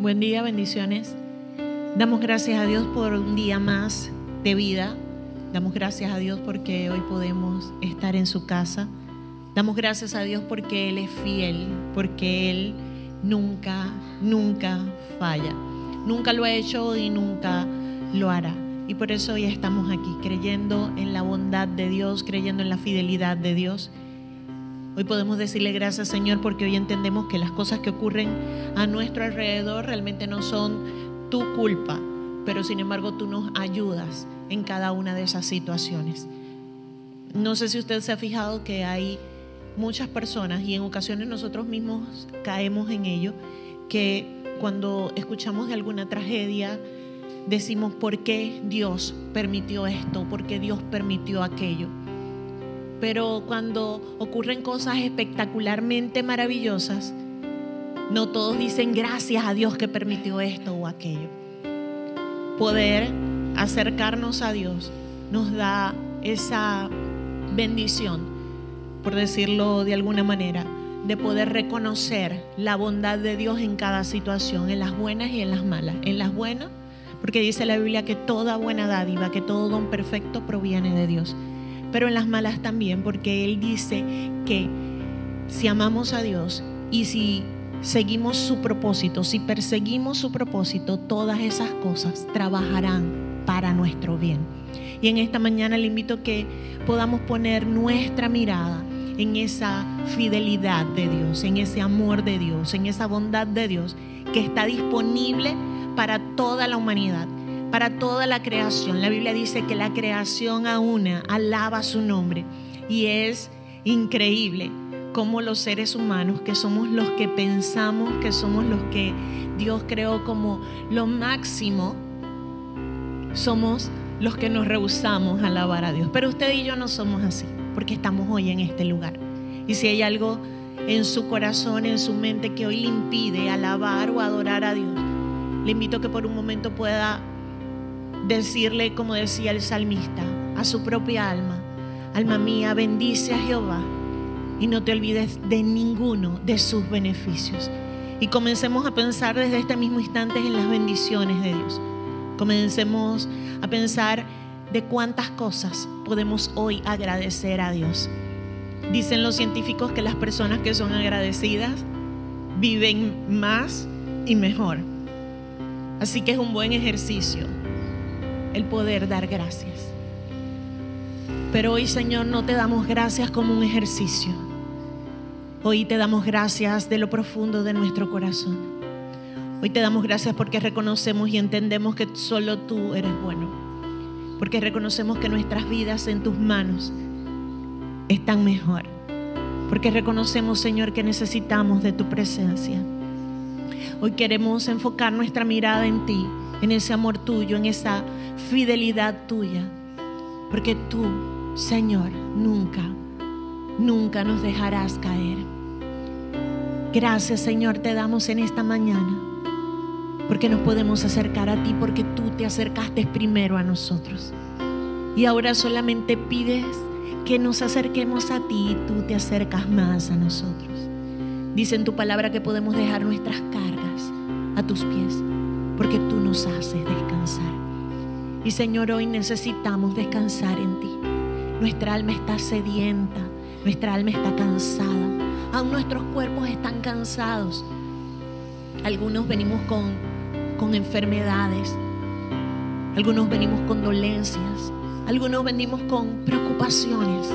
Buen día, bendiciones. Damos gracias a Dios por un día más de vida. Damos gracias a Dios porque hoy podemos estar en su casa. Damos gracias a Dios porque Él es fiel, porque Él nunca falla. Nunca lo ha hecho y nunca lo hará. Y por eso hoy estamos aquí, creyendo en la bondad de Dios, creyendo en la fidelidad de Dios. Hoy podemos decirle gracias, Señor, porque hoy entendemos que las cosas que ocurren a nuestro alrededor realmente no son tu culpa, pero sin embargo tú nos ayudas en cada una de esas situaciones. No sé si usted se ha fijado que hay muchas personas, y en ocasiones nosotros mismos caemos en ello, que cuando escuchamos de alguna tragedia decimos ¿por qué Dios permitió esto? ¿Por qué Dios permitió aquello? Pero cuando ocurren cosas espectacularmente maravillosas, no todos dicen gracias a Dios que permitió esto o aquello. Poder acercarnos a Dios nos da esa bendición, por decirlo de alguna manera, de poder reconocer la bondad de Dios en cada situación, en las buenas y en las malas. En las buenas, porque dice la Biblia que toda buena dádiva, que todo don perfecto proviene de Dios. Pero en las malas también, porque Él dice que si amamos a Dios y si seguimos su propósito, si perseguimos su propósito, todas esas cosas trabajarán para nuestro bien. Y en esta mañana le invito a que podamos poner nuestra mirada en esa fidelidad de Dios, en ese amor de Dios, en esa bondad de Dios que está disponible para toda la humanidad, para toda la creación. La Biblia dice que la creación a una alaba su nombre, y es increíble cómo los seres humanos, que somos los que pensamos que somos los que Dios creó como lo máximo, somos los que nos rehusamos a alabar a Dios. Pero usted y yo no somos así, porque estamos hoy en este lugar. Y si hay algo en su corazón, en su mente, que hoy le impide alabar o adorar a Dios, le invito a que por un momento pueda decirle, como decía el salmista, a su propia alma: alma mía, bendice a Jehová y no te olvides de ninguno de sus beneficios. Y comencemos a pensar desde este mismo instante en las bendiciones de Dios. Comencemos a pensar de cuántas cosas podemos hoy agradecer a Dios. Dicen los científicos que las personas que son agradecidas viven más y mejor. Así que es un buen ejercicio el poder dar gracias. Pero hoy, Señor, no te damos gracias como un ejercicio. Hoy te damos gracias de lo profundo de nuestro corazón. Hoy te damos gracias porque reconocemos y entendemos que solo tú eres bueno. Porque reconocemos que nuestras vidas en tus manos están mejor. Porque reconocemos, Señor, que necesitamos de tu presencia. Hoy queremos enfocar nuestra mirada en ti, en ese amor tuyo, en esa fidelidad tuya, porque tú, Señor, nunca nos dejarás caer. Gracias, Señor, te damos en esta mañana, porque nos podemos acercar a ti, porque tú te acercaste primero a nosotros. Y ahora solamente pides que nos acerquemos a ti y tú te acercas más a nosotros. Dice en tu palabra que podemos dejar nuestras cargas a tus pies, porque tú nos haces descansar. Y Señor, hoy necesitamos descansar en ti. Nuestra alma está sedienta, nuestra alma está cansada, aún nuestros cuerpos están cansados. Algunos venimos con enfermedades, algunos venimos con dolencias, algunos venimos con preocupaciones,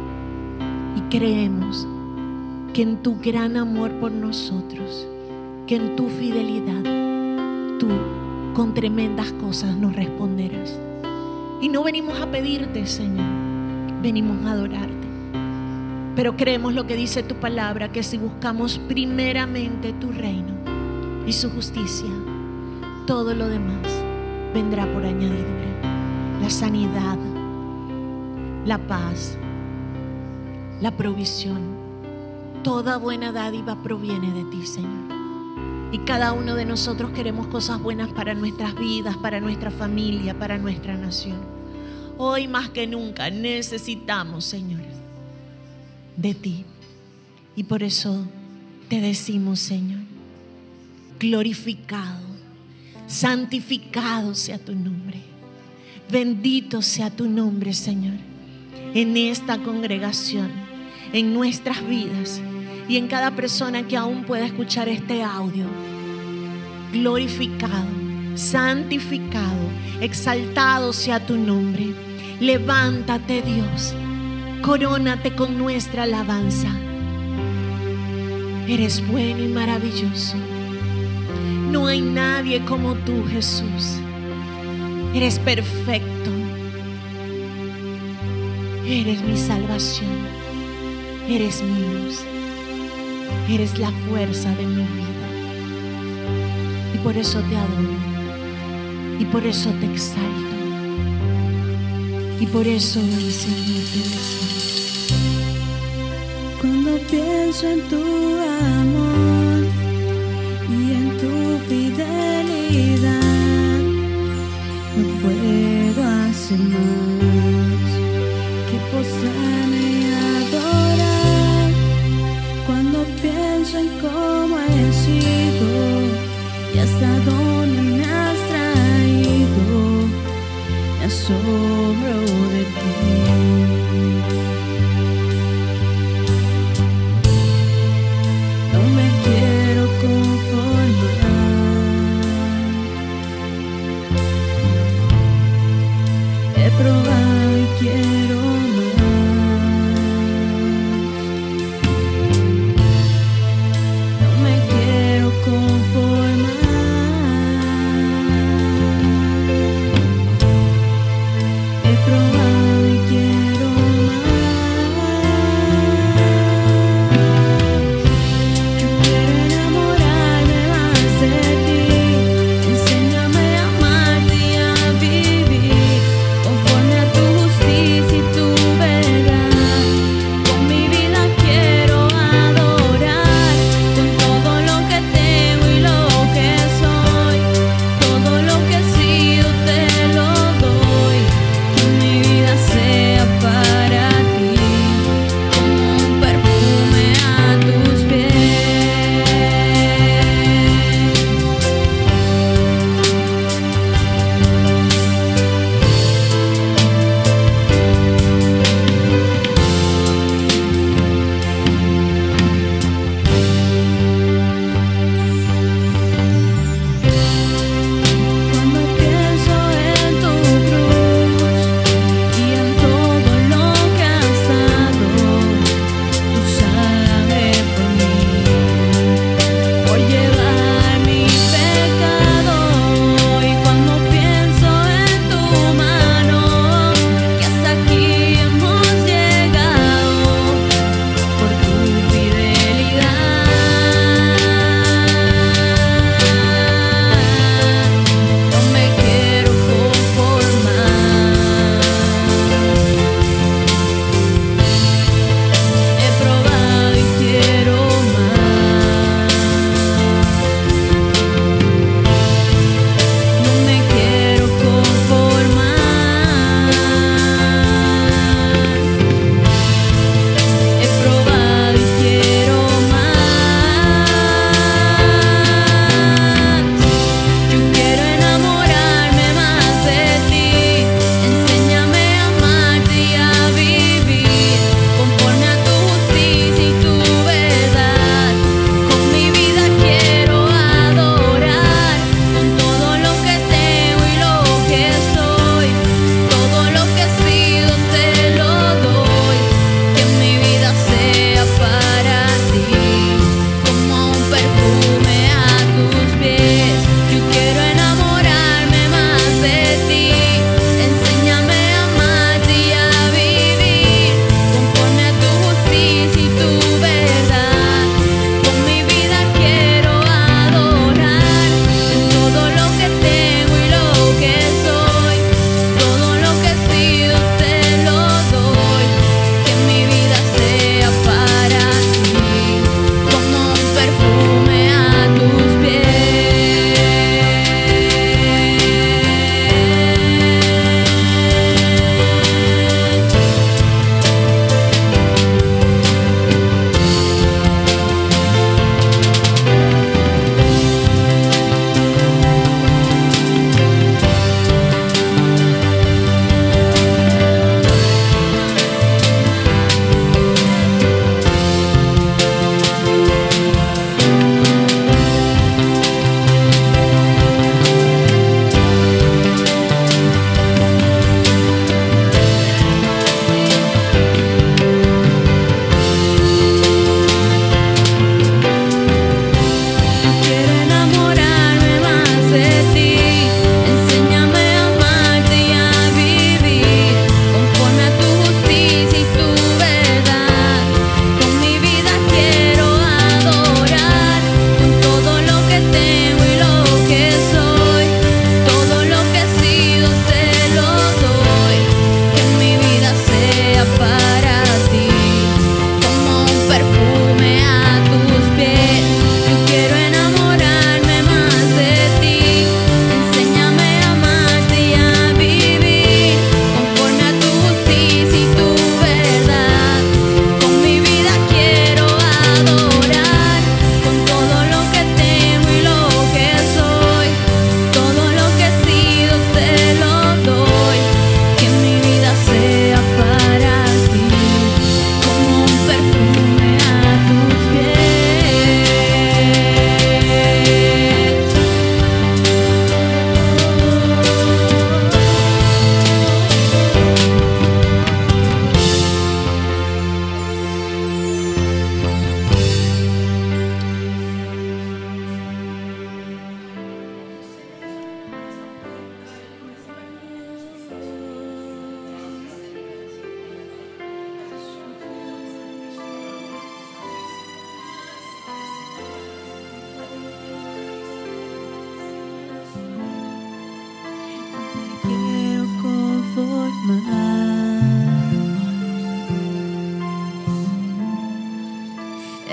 y creemos que en tu gran amor por nosotros, que en tu fidelidad, tú con tremendas cosas nos responderás. Y no venimos a pedirte, Señor, venimos a adorarte. Pero creemos lo que dice tu palabra, que si buscamos primeramente tu reino y su justicia, todo lo demás vendrá por añadidura. La sanidad, la paz, la provisión, toda buena dádiva proviene de ti, Señor. Y cada uno de nosotros queremos cosas buenas para nuestras vidas, para nuestra familia, para nuestra nación. Hoy más que nunca necesitamos, Señor, de ti. Y por eso te decimos, Señor, glorificado, santificado sea tu nombre. Bendito sea tu nombre, Señor, en esta congregación, en nuestras vidas y en cada persona que aún pueda escuchar este audio. Glorificado, santificado, exaltado sea tu nombre. Levántate, Dios, corónate con nuestra alabanza. Eres bueno y maravilloso. No hay nadie como tú, Jesús. Eres perfecto. Eres mi salvación. Eres mi luz. Eres la fuerza de mi vida. Y por eso te adoro. Y por eso te exalto. Y por eso hoy, Señor, te deseo. Cuando pienso en tu amor y en tu fidelidad, no puedo hacer más que postrarme y adorar. Cuando pienso en cómo he sido y hasta dónde me has traído, me asombro de ti. No me quiero conformar. He probado y quiero más. No me quiero conformar.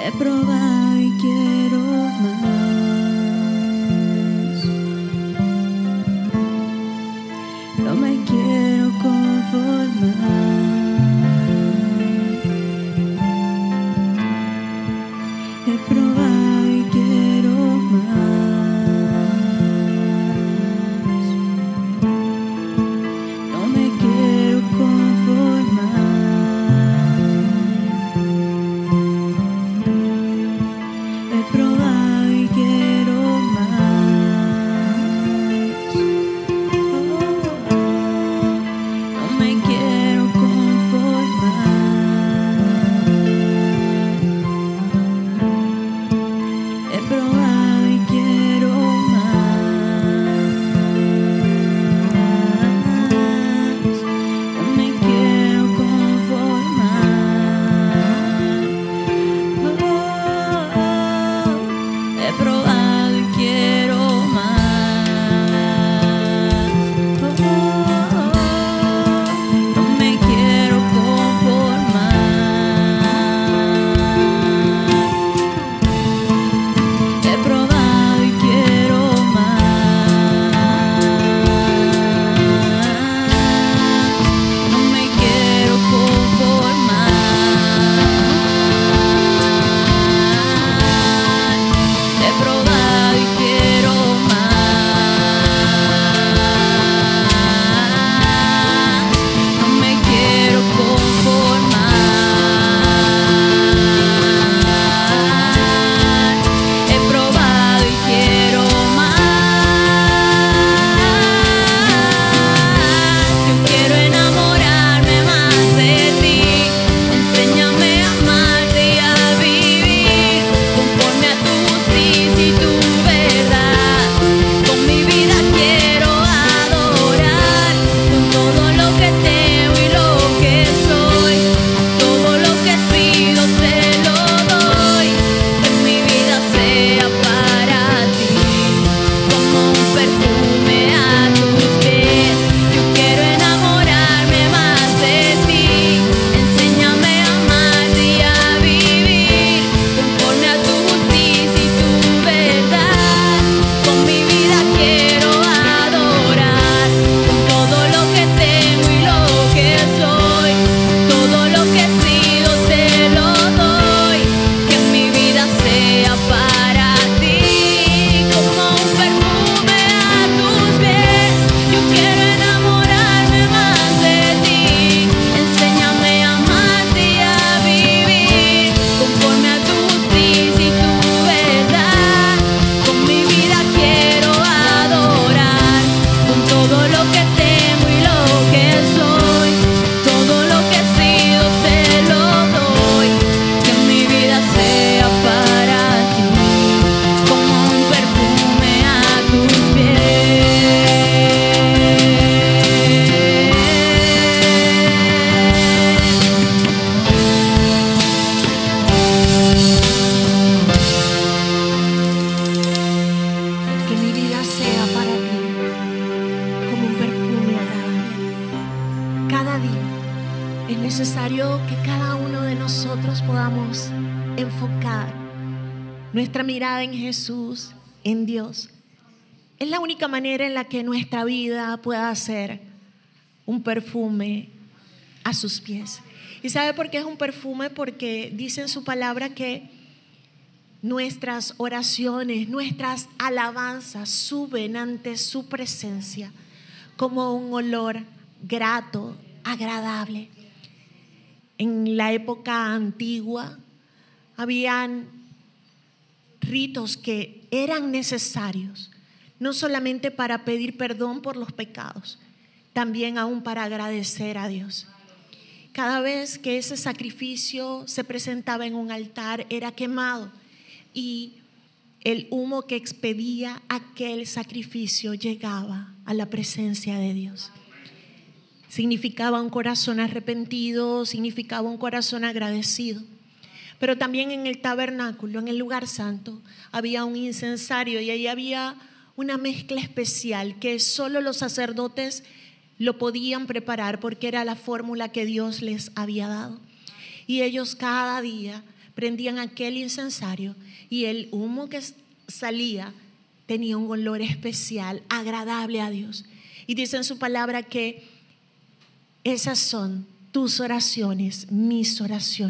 He probado y quiero más. No me quiero conformar. He probado y quiero más. No me quiero conformar. He probado y quiero más. No me quiero conformar. He probado y quiero más. No me quiero conformar. He probado y quiero más. No me quiero conformar. He probado y quiero más. No me quiero conformar. He probado y quiero más. No me quiero conformar. He probado y quiero más. Yo quiero enamorarme más de ti. Enséñame a amarte y a vivir conforme a tu justicia y tu verdad. Con mi vida quiero adorar, con todo lo que tengo y lo que soy, todo lo que he sido te lo doy. Que mi vida sea para ti, como un perfume a tus pies. Yo quiero enamorarme más de ti. Enséñame a amarte y a vivir conforme a tu justicia y tu verdad. Con mi vida quiero adorar, con todo lo que tengo y lo que soy, todo lo que he sido te lo doy. Que mi vida sea para ti, como un perfume a tus pies. Yo quiero enamorarme más de ti. Enséñame a amarte y a vivir conforme a tu justicia y tu verdad. Con mi vida quiero adorar, con todo lo que tengo y lo que soy, todo lo que he sido te lo doy. Que mi vida sea para ti, como un perfume a tus Que mi vida sea para ti como un perfume agradable. Cada día es necesario que cada uno de nosotros podamos enfocar nuestra mirada en Jesús, en Dios. Es la única manera en la que nuestra vida pueda ser un perfume a sus pies. ¿Y sabe por qué es un perfume? Porque dice en su palabra que nuestras oraciones, nuestras alabanzas suben ante su presencia como un olor grato, agradable. En la época antigua habían ritos que eran necesarios, no solamente para pedir perdón por los pecados, también aún para agradecer a Dios. Cada vez que ese sacrificio se presentaba en un altar, era quemado y el humo que expedía aquel sacrificio llegaba a la presencia de Dios. Significaba un corazón arrepentido, significaba un corazón agradecido. Pero también en el tabernáculo, en el lugar santo, había un incensario y ahí había una mezcla especial que solo los sacerdotes lo podían preparar porque era la fórmula que Dios les había dado. Y ellos cada día prendían aquel incensario y el humo que salía tenía un olor especial, agradable a Dios. Y dice en su palabra que esas son tus oraciones, mis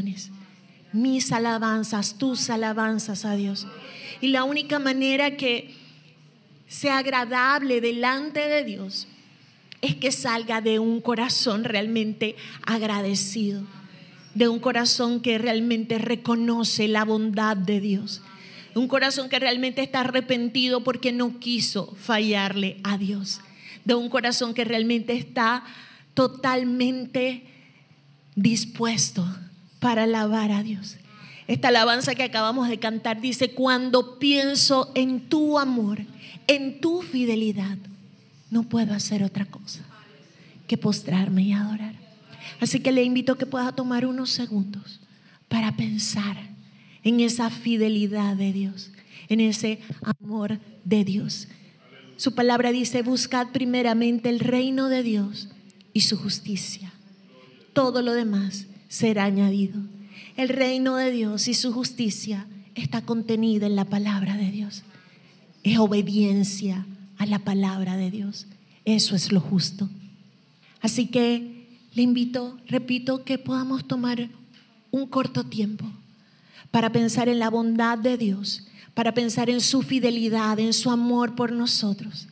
alabanzas, tus alabanzas a Dios. Y la única manera que sea agradable delante de Dios es que salga de un corazón realmente agradecido, de un corazón que realmente reconoce la bondad de Dios, un corazón que realmente está arrepentido porque no quiso fallarle a Dios, de un corazón que realmente está totalmente dispuesto para alabar a Dios. Esta alabanza que acabamos de cantar dice: cuando pienso en tu amor, en tu fidelidad, no puedo hacer otra cosa que postrarme y adorar. Así que le invito a que pueda tomar unos segundos para pensar en esa fidelidad de Dios, en ese amor de Dios. Su palabra dice: buscad primeramente el reino de Dios y su justicia. Todo lo demás será añadido. El reino de Dios y su justicia está contenida en la palabra de Dios. Es obediencia a la palabra de Dios. Eso es lo justo. Así que le invito, repito, que podamos tomar un corto tiempo para pensar en la bondad de Dios, para pensar en su fidelidad, en su amor por nosotros.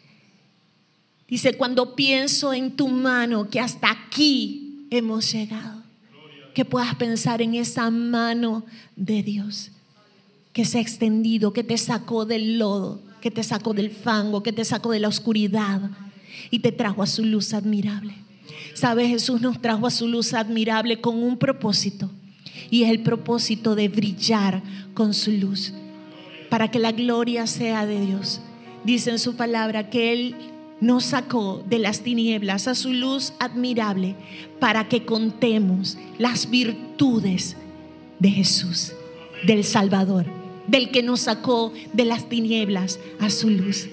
Dice: cuando pienso en tu mano, que hasta aquí hemos llegado. Que puedas pensar en esa mano de Dios que se ha extendido, que te sacó del lodo, que te sacó del fango, que te sacó de la oscuridad y te trajo a su luz admirable. ¿Sabes? Jesús nos trajo a su luz admirable con un propósito, y es el propósito de brillar con su luz para que la gloria sea de Dios. Dice en su palabra que Él nos sacó de las tinieblas a su luz admirable para que contemos las virtudes de Jesús, del Salvador, del que nos sacó de las tinieblas a su luz.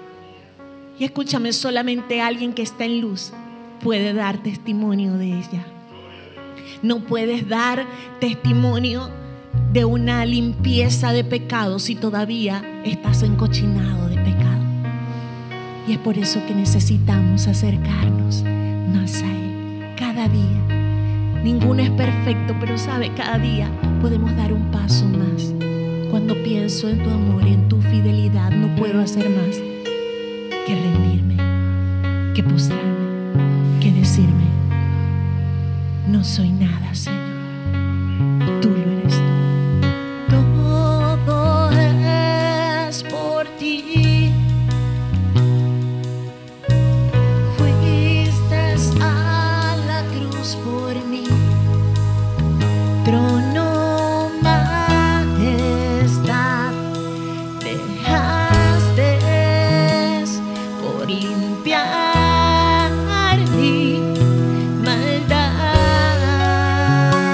Y escúchame, solamente alguien que está en luz puede dar testimonio de ella. No puedes dar testimonio de una limpieza de pecado si todavía estás encochinado de pecado. Y es por eso que necesitamos acercarnos más a Él cada día. Ninguno es perfecto, pero sabe, cada día podemos dar un paso más. Cuando pienso en tu amor y en tu fidelidad, no puedo hacer más que rendirme, que postrarme, que decirme: no soy nada, Señor, tú lo eres tú. Todo es por ti. Por mí, trono, majestad, dejaste por limpiar mi maldad.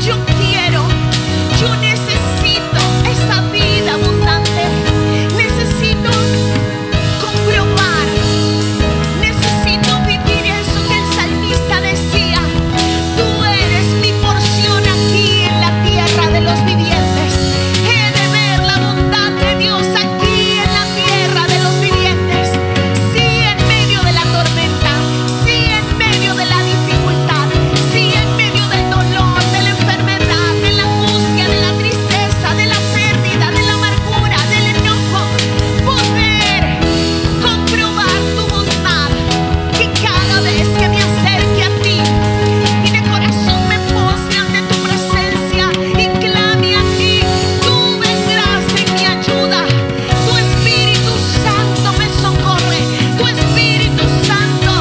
Yo necesito esa vida abundante. Necesito comprobar. Necesito vivir eso que el salmista decía. Tú eres mi porción aquí en la tierra de los vivientes. He de ver la bondad de Dios aquí en la tierra de los vivientes. Sí, en medio de la tormenta. Sí, en medio de la dificultad. Sí, en medio del dolor, de la enfermedad, de la angustia, de la tristeza, de la pérdida, de la amargura, del enojo. Poder comprobar tu bondad. Que cada vez que me acerque a ti y de corazón me postre ante tu presencia y clame a ti, tú vendrás en mi ayuda. Tu Espíritu Santo me socorre. Tu Espíritu Santo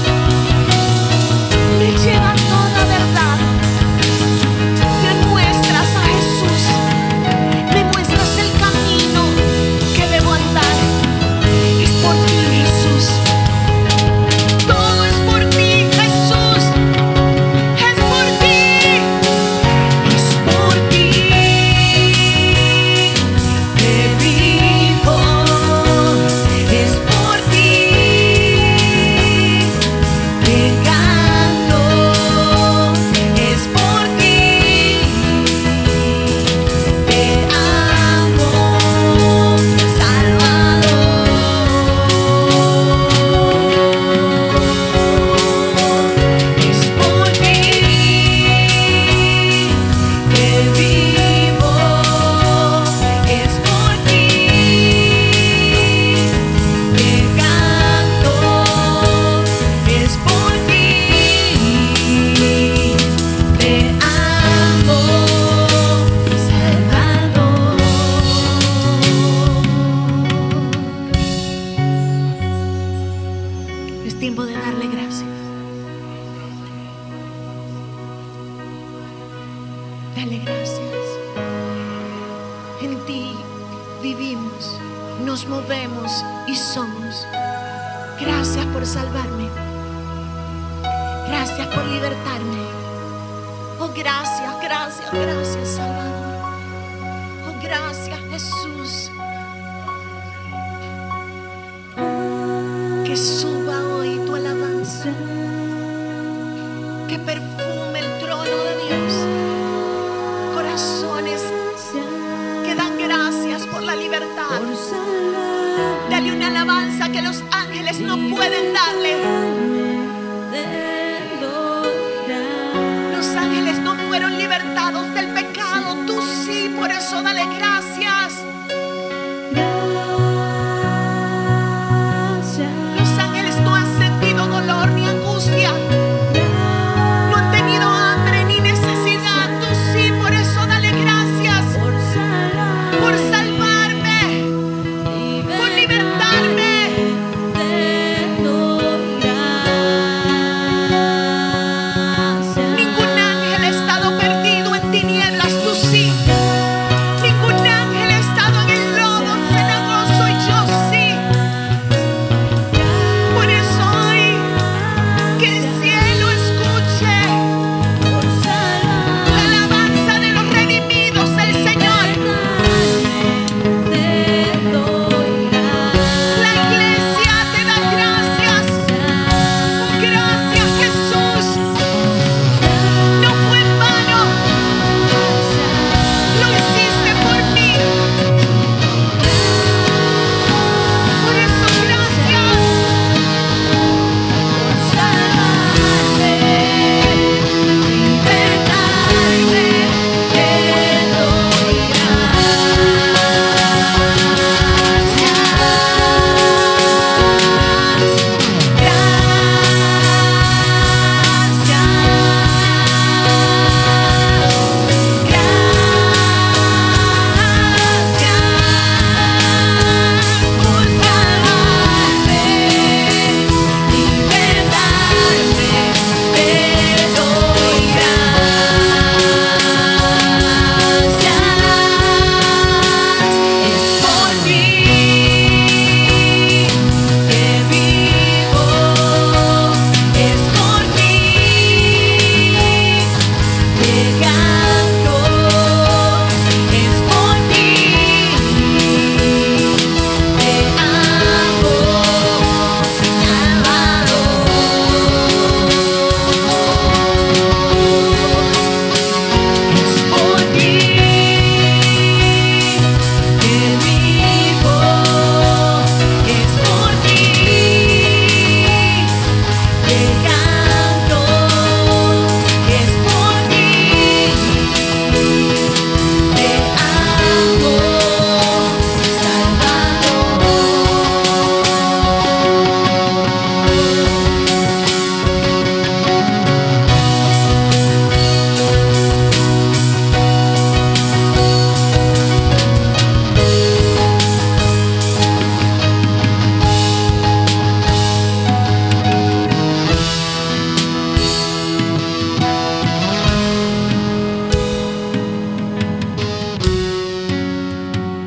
me lleva a toda verdad. Me muestras a Jesús. Me muestras el camino que debo andar. Es por ti, Jesús. Todo es por ti, Jesús. Es por ti. Es por ti que vivo. Es por ti que canto. Es por ti que amo, Salvador. Es por ti que vivo. Es por ti que canto. Es por ti te amo, Salvador. Es tiempo de darle gracias. Dale gracias. En ti vivimos, nos movemos y somos. Gracias por salvarme. Gracias por libertarme. Oh, gracias, gracias, gracias, Salvador. Oh, gracias, Jesús. Que suba hoy tu alabanza. Que perfume el trono de Dios. Corazones que dan gracias por la libertad. Dale una alabanza que los ángeles no pueden darle. Los ángeles no fueron libertados del pecado. Tú sí, por eso dale gracias. Los ángeles no han sentido dolor ni angustia. No han tenido hambre ni necesidad. Tú sí, por eso dale gracias. Por salvarme. Por libertarme.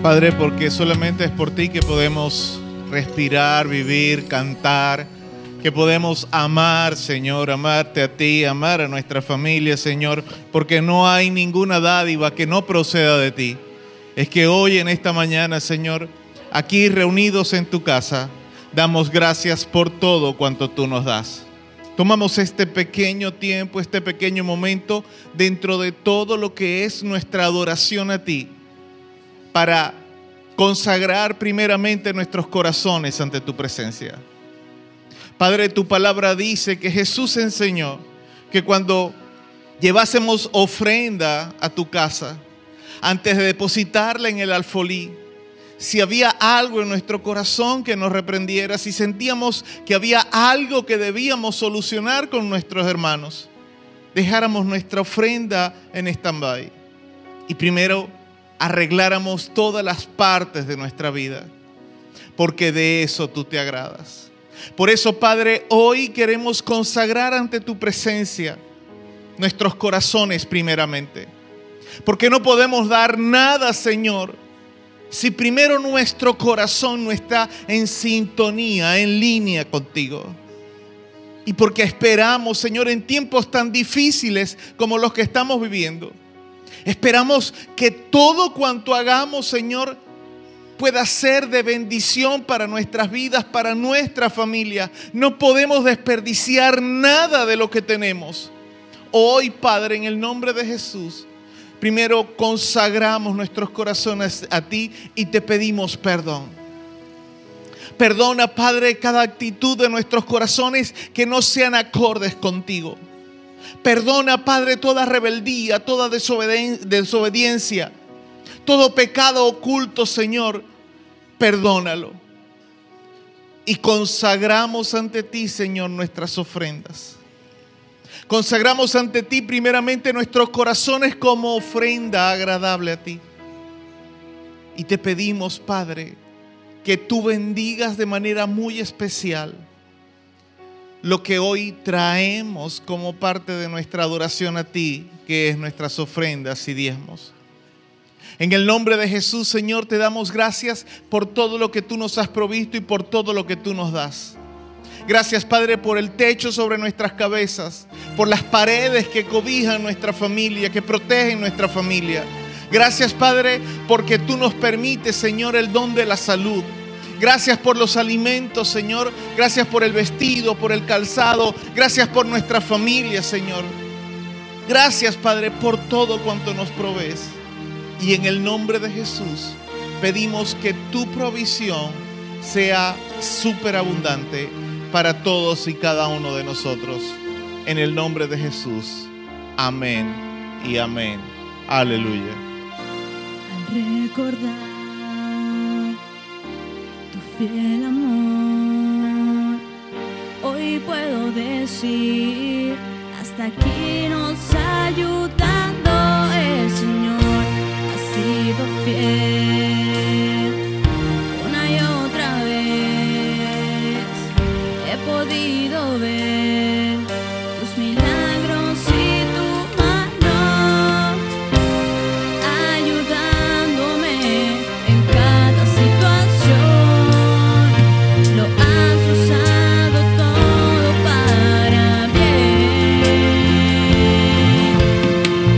Padre, porque solamente es por ti que podemos respirar, vivir, cantar, que podemos amar, Señor, amarte a ti, amar a nuestra familia, Señor, porque no hay ninguna dádiva que no proceda de ti. Es que hoy en esta mañana, Señor, aquí reunidos en tu casa, damos gracias por todo cuanto tú nos das. Tomamos este pequeño tiempo, este pequeño momento dentro de todo lo que es nuestra adoración a ti, para consagrar primeramente nuestros corazones ante tu presencia. Padre, tu palabra dice que Jesús enseñó que cuando llevásemos ofrenda a tu casa, antes de depositarla en el alfolí, si había algo en nuestro corazón que nos reprendiera, si sentíamos que había algo que debíamos solucionar con nuestros hermanos, dejáramos nuestra ofrenda en stand-by y primero arregláramos todas las partes de nuestra vida, porque de eso tú te agradas. Por eso, Padre, hoy queremos consagrar ante tu presencia nuestros corazones primeramente, porque no podemos dar nada, Señor, si primero nuestro corazón no está en sintonía, en línea contigo. Y porque esperamos, Señor, en tiempos tan difíciles como los que estamos viviendo, esperamos que todo cuanto hagamos, Señor, pueda ser de bendición para nuestras vidas, para nuestra familia. No podemos desperdiciar nada de lo que tenemos. Hoy, Padre, en el nombre de Jesús, primero consagramos nuestros corazones a ti y te pedimos perdón. Perdona, Padre, cada actitud de nuestros corazones que no sean acordes contigo. Perdona, Padre, toda rebeldía, toda desobediencia, todo pecado oculto, Señor, perdónalo. Y consagramos ante ti, Señor, nuestras ofrendas. Consagramos ante ti primeramente nuestros corazones como ofrenda agradable a ti. Y te pedimos, Padre, que tú bendigas de manera muy especial lo que hoy traemos como parte de nuestra adoración a ti, que es nuestras ofrendas y diezmos. En el nombre de Jesús, Señor, te damos gracias por todo lo que tú nos has provisto y por todo lo que tú nos das. Gracias, Padre, por el techo sobre nuestras cabezas, por las paredes que cobijan nuestra familia, que protegen nuestra familia. Gracias, Padre, porque tú nos permites, Señor, el don de la salud. Gracias por los alimentos, Señor. Gracias por el vestido, por el calzado. Gracias por nuestra familia, Señor. Gracias, Padre, por todo cuanto nos provees. Y en el nombre de Jesús pedimos que tu provisión sea superabundante para todos y cada uno de nosotros. En el nombre de Jesús. Amén y amén. Aleluya. Al recordar tu fiel amor, hoy puedo decir: hasta aquí nos ha ayudado el Señor, ha sido fiel. Una y otra vez he podido ver tus milagros y tu mano ayudándome en cada situación. Lo has usado todo para bien.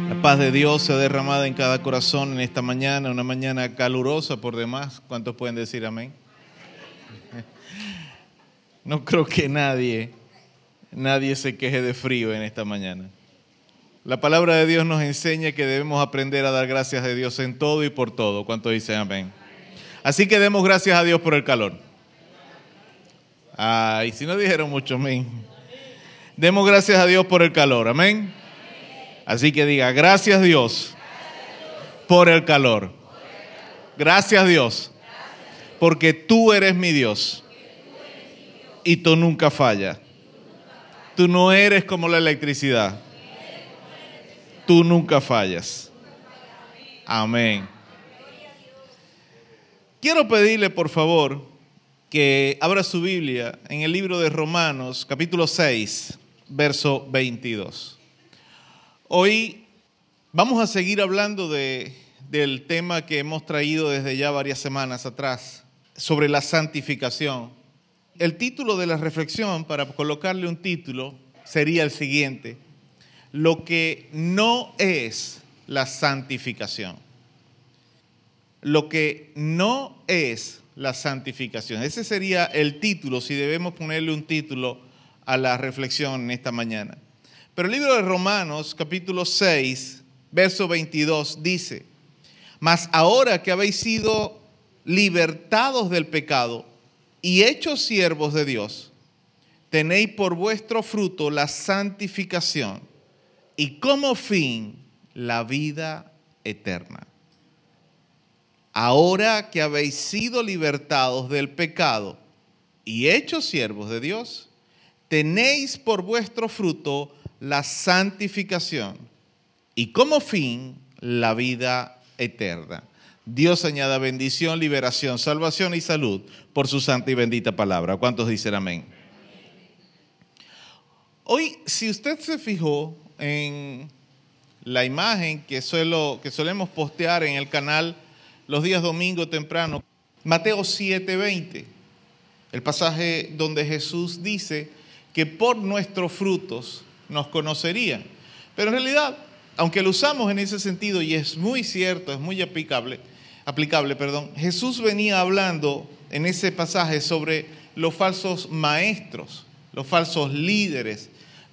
La paz de Dios sea derramada en cada corazón en esta mañana, una mañana calurosa por demás. ¿Cuántos pueden decir amén? No creo que nadie se queje de frío en esta mañana. La palabra de Dios nos enseña que debemos aprender a dar gracias a Dios en todo y por todo. ¿Cuántos dicen amén? Así que demos gracias a Dios por el calor. Y si no dijeron mucho amén. Demos gracias a Dios por el calor, amén. Así que diga, gracias Dios por el calor. Gracias Dios, porque tú eres mi Dios y tú nunca fallas. Tú no eres como la electricidad. Tú nunca fallas. Amén. Quiero pedirle, por favor, que abra su Biblia en el libro de Romanos, capítulo 6, verso 22. Hoy vamos a seguir hablando del tema que hemos traído desde ya varias semanas atrás, sobre la santificación. El título de la reflexión, para colocarle un título, sería el siguiente: lo que no es la santificación. Lo que no es la santificación. Ese sería el título, si debemos ponerle un título a la reflexión en esta mañana. Pero el libro de Romanos, capítulo 6, verso 22, dice: mas ahora que habéis sido libertados del pecado y hechos siervos de Dios, tenéis por vuestro fruto la santificación y como fin la vida eterna. Ahora que habéis sido libertados del pecado y hechos siervos de Dios, tenéis por vuestro fruto la santificación y como fin la vida eterna. Dios añada bendición, liberación, salvación y salud por su santa y bendita palabra. ¿Cuántos dicen amén? Hoy, si usted se fijó en la imagen que solemos postear en el canal los días domingos temprano, Mateo 7:20, el pasaje donde Jesús dice que por nuestros frutos nos conocerían. Pero en realidad, aunque lo usamos en ese sentido y es muy cierto, es muy aplicable, Jesús venía hablando en ese pasaje sobre los falsos maestros, los falsos líderes,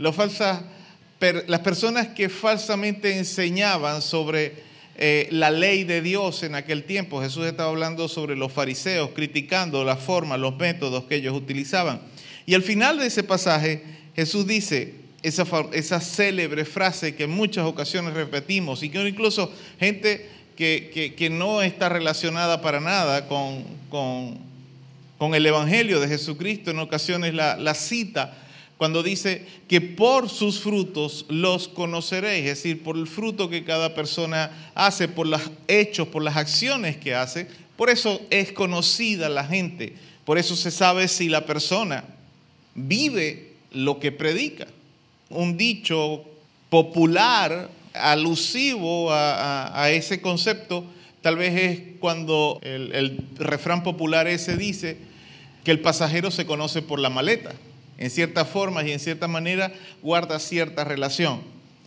las personas que falsamente enseñaban sobre la ley de Dios en aquel tiempo. Jesús estaba hablando sobre los fariseos, criticando la forma, los métodos que ellos utilizaban. Y al final de ese pasaje, Jesús dice esa célebre frase que en muchas ocasiones repetimos y que incluso gente que no está relacionada para nada con el Evangelio de Jesucristo, en ocasiones la cita cuando dice que por sus frutos los conoceréis, es decir, por el fruto que cada persona hace, por los hechos, por las acciones que hace. Por eso es conocida la gente, por eso se sabe si la persona vive lo que predica. Un dicho popular alusivo a ese concepto tal vez es cuando el refrán popular ese dice que el pasajero se conoce por la maleta. En ciertas formas y en cierta manera guarda cierta relación.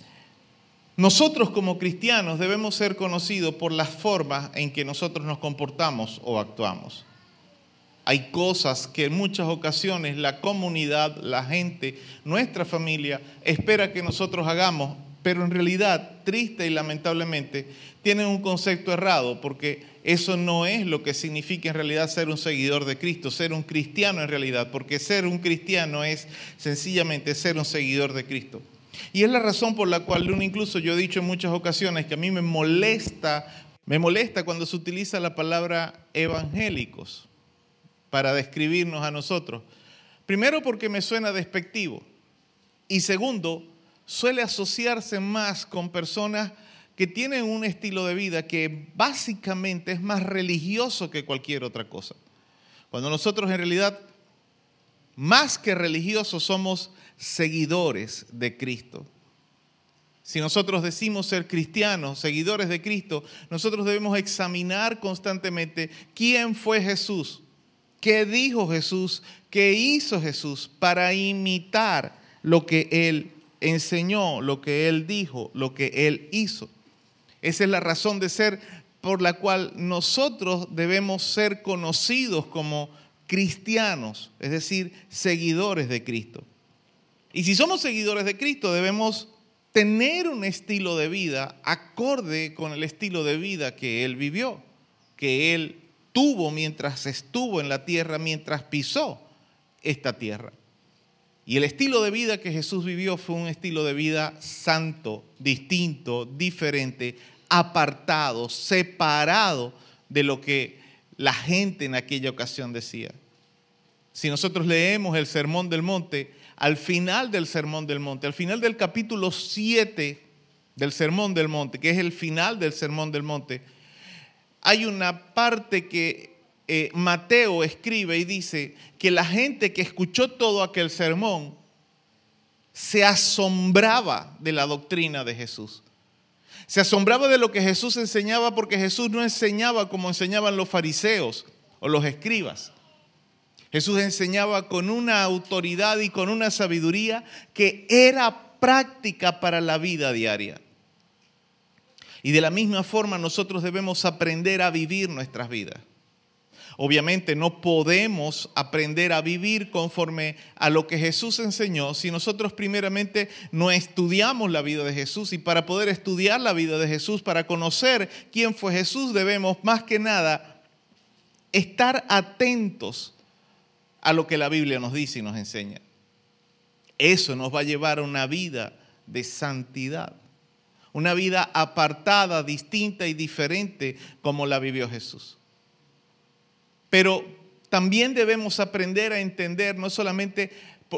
Nosotros como cristianos debemos ser conocidos por las formas en que nosotros nos comportamos o actuamos. Hay cosas que en muchas ocasiones la comunidad, la gente, nuestra familia espera que nosotros hagamos, pero en realidad, triste y lamentablemente, tienen un concepto errado, porque eso no es lo que significa en realidad ser un seguidor de Cristo, ser un cristiano en realidad, porque ser un cristiano es sencillamente ser un seguidor de Cristo. Y es la razón por la cual incluso yo he dicho en muchas ocasiones que a mí me molesta cuando se utiliza la palabra evangélicos para describirnos a nosotros. Primero, porque me suena despectivo. Y segundo, suele asociarse más con personas que tienen un estilo de vida que básicamente es más religioso que cualquier otra cosa. Cuando nosotros en realidad, más que religiosos, somos seguidores de Cristo. Si nosotros decimos ser cristianos, seguidores de Cristo, nosotros debemos examinar constantemente quién fue Jesús, qué dijo Jesús, qué hizo Jesús, para imitar lo que Él enseñó, lo que Él dijo, lo que Él hizo. Esa es la razón de ser por la cual nosotros debemos ser conocidos como cristianos, es decir, seguidores de Cristo. Y si somos seguidores de Cristo, debemos tener un estilo de vida acorde con el estilo de vida que Él vivió, que Él tuvo mientras estuvo en la tierra, mientras pisó esta tierra. Y el estilo de vida que Jesús vivió fue un estilo de vida santo, distinto, diferente, apartado, separado de lo que la gente en aquella ocasión decía. Si nosotros leemos el Sermón del Monte, al final del Sermón del Monte, al final del capítulo 7 del Sermón del Monte, que es el final del Sermón del Monte, hay una parte que Mateo escribe y dice que la gente que escuchó todo aquel sermón se asombraba de la doctrina de Jesús. Se asombraba de lo que Jesús enseñaba, porque Jesús no enseñaba como enseñaban los fariseos o los escribas. Jesús enseñaba con una autoridad y con una sabiduría que era práctica para la vida diaria. Y de la misma forma nosotros debemos aprender a vivir nuestras vidas. Obviamente no podemos aprender a vivir conforme a lo que Jesús enseñó si nosotros primeramente no estudiamos la vida de Jesús. Y para poder estudiar la vida de Jesús, para conocer quién fue Jesús, debemos más que nada estar atentos a lo que la Biblia nos dice y nos enseña. Eso nos va a llevar a una vida de santidad, una vida apartada, distinta y diferente como la vivió Jesús. Pero también debemos aprender a entender no solamente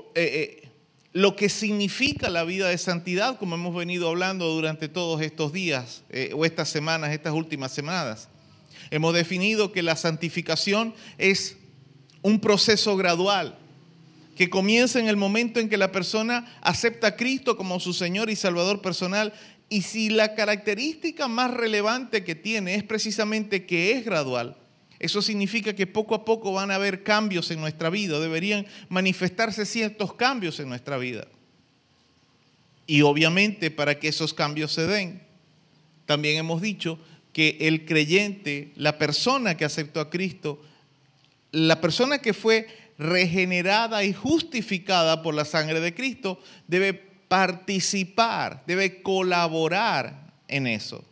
lo que significa la vida de santidad, como hemos venido hablando durante todos estos días o estas semanas, estas últimas semanas. Hemos definido que la santificación es un proceso gradual que comienza en el momento en que la persona acepta a Cristo como su Señor y Salvador personal. Y si la característica más relevante que tiene es precisamente que es gradual, eso significa que poco a poco van a haber cambios en nuestra vida, deberían manifestarse ciertos cambios en nuestra vida. Y obviamente para que esos cambios se den, también hemos dicho que el creyente, la persona que aceptó a Cristo, la persona que fue regenerada y justificada por la sangre de Cristo, debe participar, debe colaborar en eso.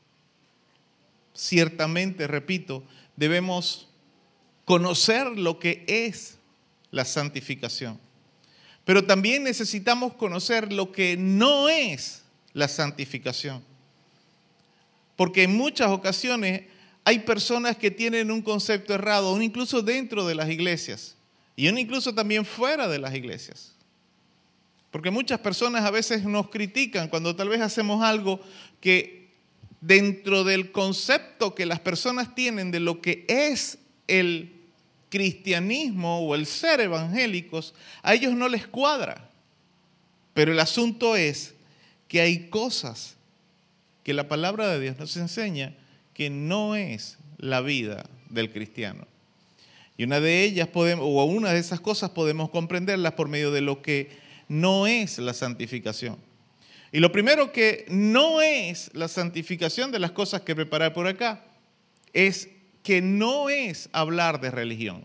Ciertamente, repito, debemos conocer lo que es la santificación. Pero también necesitamos conocer lo que no es la santificación. Porque en muchas ocasiones hay personas que tienen un concepto errado, aún incluso dentro de las iglesias y aún incluso también fuera de las iglesias. Porque muchas personas a veces nos critican cuando tal vez hacemos algo que dentro del concepto que las personas tienen de lo que es el cristianismo o el ser evangélicos, a ellos no les cuadra. Pero el asunto es que hay cosas que la palabra de Dios nos enseña que no es la vida del cristiano. Y una de ellas una de esas cosas podemos comprenderlas por medio de lo que no es la santificación. Y lo primero que no es la santificación de las cosas que preparar por acá es que no es hablar de religión.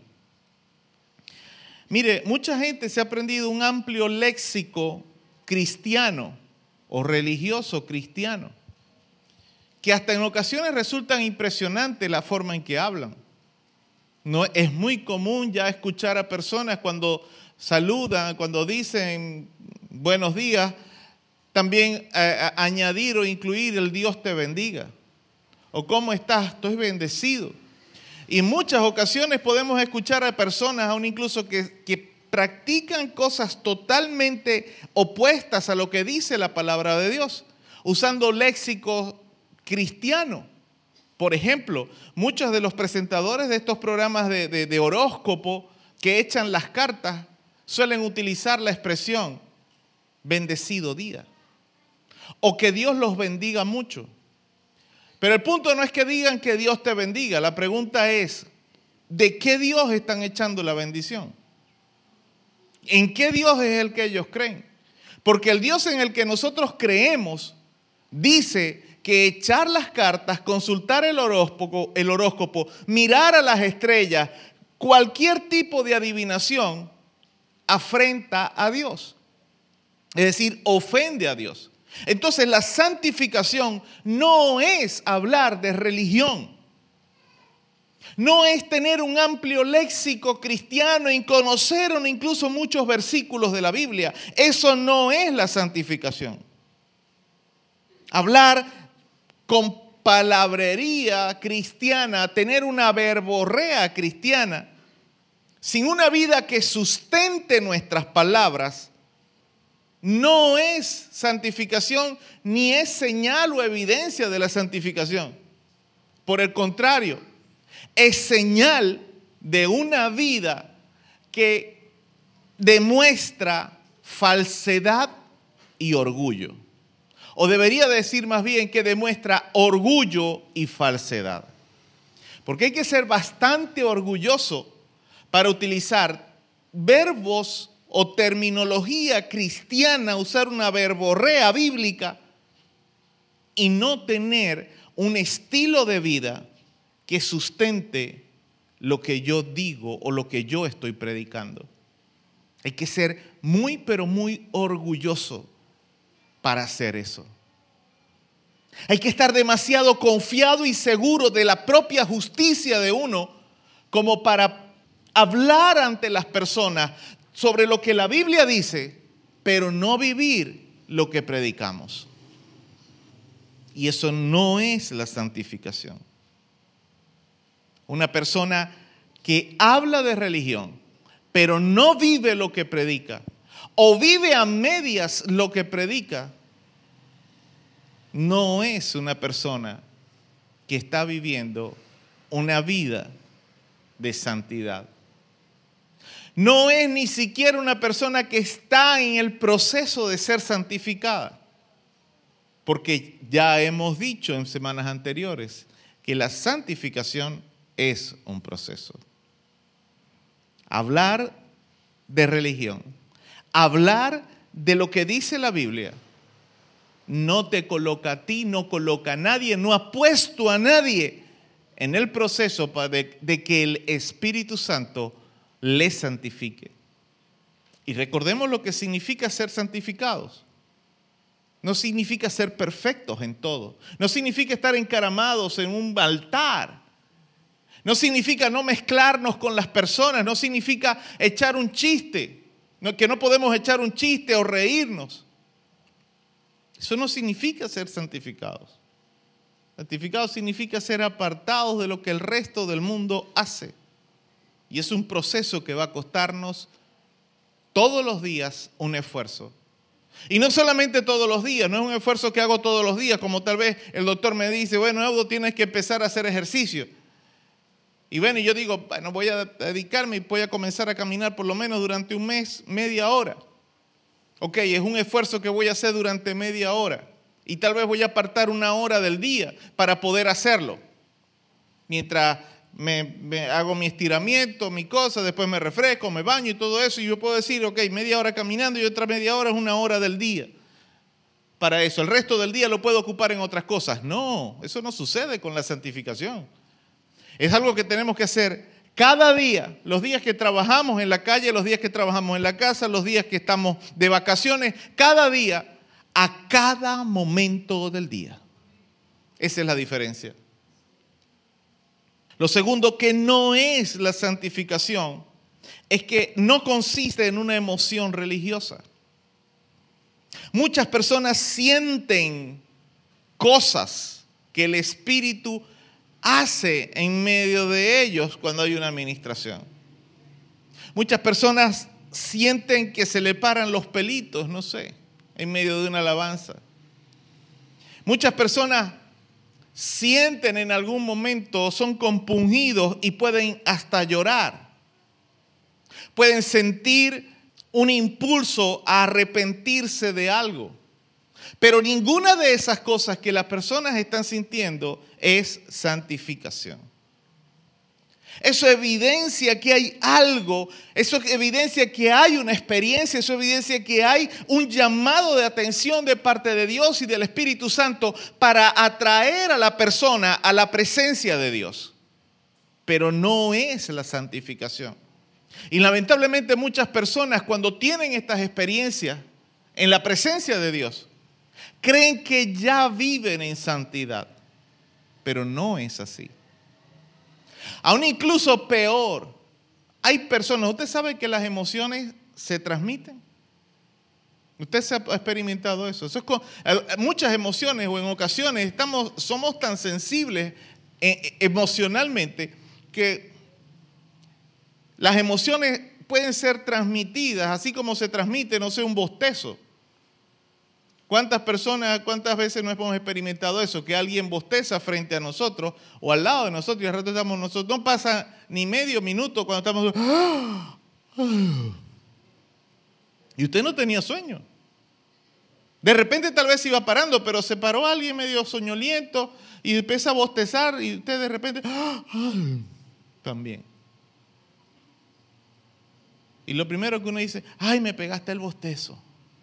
Mire, mucha gente se ha aprendido un amplio léxico cristiano o religioso cristiano, que hasta en ocasiones resultan impresionantes la forma en que hablan. No, es muy común ya escuchar a personas cuando saludan, cuando dicen buenos días, también añadir o incluir el Dios te bendiga. O ¿cómo estás? Estoy bendecido. Y en muchas ocasiones podemos escuchar a personas, aún incluso que practican cosas totalmente opuestas a lo que dice la palabra de Dios, usando léxico cristiano. Por ejemplo, muchos de los presentadores de estos programas de horóscopo que echan las cartas suelen utilizar la expresión bendecido día o que Dios los bendiga mucho. Pero el punto no es que digan que Dios te bendiga. La pregunta es, ¿de qué Dios están echando la bendición? ¿En qué Dios es el que ellos creen? Porque el Dios en el que nosotros creemos dice que echar las cartas, consultar el horóscopo, mirar a las estrellas, cualquier tipo de adivinación afrenta a Dios. Es decir, ofende a Dios. Entonces la santificación no es hablar de religión. No es tener un amplio léxico cristiano y conocer incluso muchos versículos de la Biblia. Eso no es la santificación. Hablar con palabrería cristiana, tener una verborrea cristiana, sin una vida que sustente nuestras palabras, no es santificación ni es señal o evidencia de la santificación. Por el contrario, es señal de una vida que demuestra falsedad y orgullo. O debería decir más bien que demuestra orgullo y falsedad. Porque hay que ser bastante orgulloso para utilizar verbos o terminología cristiana, usar una verborrea bíblica y no tener un estilo de vida que sustente lo que yo digo o lo que yo estoy predicando. Hay que ser muy, pero muy orgulloso para hacer eso. Hay que estar demasiado confiado y seguro de la propia justicia de uno como para hablar ante las personas sobre lo que la Biblia dice, pero no vivir lo que predicamos. Y eso no es la santificación. Una persona que habla de religión, pero no vive lo que predica, o vive a medias lo que predica, no es una persona que está viviendo una vida de santidad. No es ni siquiera una persona que está en el proceso de ser santificada. Porque ya hemos dicho en semanas anteriores que la santificación es un proceso. Hablar de religión, hablar de lo que dice la Biblia, no te coloca a ti, no coloca a nadie, no ha puesto a nadie en el proceso de que el Espíritu Santo les santifique. Y recordemos lo que significa ser santificados. No significa ser perfectos en todo. No significa estar encaramados en un altar. No significa no mezclarnos con las personas. No significa echar un chiste. Que no podemos echar un chiste o reírnos. Eso no significa ser santificados. Santificados significa ser apartados de lo que el resto del mundo hace. Y es un proceso que va a costarnos todos los días un esfuerzo. Y no solamente todos los días, no es un esfuerzo que hago todos los días, como tal vez el doctor me dice, bueno, Eudo, tienes que empezar a hacer ejercicio. Y bueno, yo digo, bueno, voy a dedicarme y voy a comenzar a caminar por lo menos durante un mes, media hora. Ok, es un esfuerzo que voy a hacer durante media hora. Y tal vez voy a apartar una hora del día para poder hacerlo. Mientras me hago mi estiramiento, mi cosa, después me refresco, me baño y todo eso. Y yo puedo decir, ok, media hora caminando y otra media hora es una hora del día. Para eso, el resto del día lo puedo ocupar en otras cosas. No, eso no sucede con la santificación. Es algo que tenemos que hacer cada día, los días que trabajamos en la calle, los días que trabajamos en la casa, los días que estamos de vacaciones, cada día, a cada momento del día. Esa es la diferencia. Lo segundo que no es la santificación es que no consiste en una emoción religiosa. Muchas personas sienten cosas que el Espíritu hace en medio de ellos cuando hay una administración. Muchas personas sienten que se le paran los pelitos, no sé, en medio de una alabanza. Muchas personas sienten en algún momento, son compungidos y pueden hasta llorar. Pueden sentir un impulso a arrepentirse de algo. Pero ninguna de esas cosas que las personas están sintiendo es santificación. Eso evidencia que hay algo, eso evidencia que hay una experiencia, eso evidencia que hay un llamado de atención de parte de Dios y del Espíritu Santo para atraer a la persona a la presencia de Dios. Pero no es la santificación. Y lamentablemente muchas personas, cuando tienen estas experiencias en la presencia de Dios, creen que ya viven en santidad, pero no es así. Aún incluso peor, hay personas, usted sabe que las emociones se transmiten. Usted se ha experimentado eso. Eso es con muchas emociones, o en ocasiones somos tan sensibles emocionalmente que las emociones pueden ser transmitidas, así como se transmite, no sé, un bostezo. ¿Cuántas veces no hemos experimentado eso? Que alguien bosteza frente a nosotros o al lado de nosotros y al rato estamos nosotros. No pasa ni medio minuto cuando estamos... Y usted no tenía sueño. De repente tal vez iba parando, pero se paró alguien medio soñoliento y empieza a bostezar y usted de repente... También. Y lo primero que uno dice, ay, me pegaste el bostezo.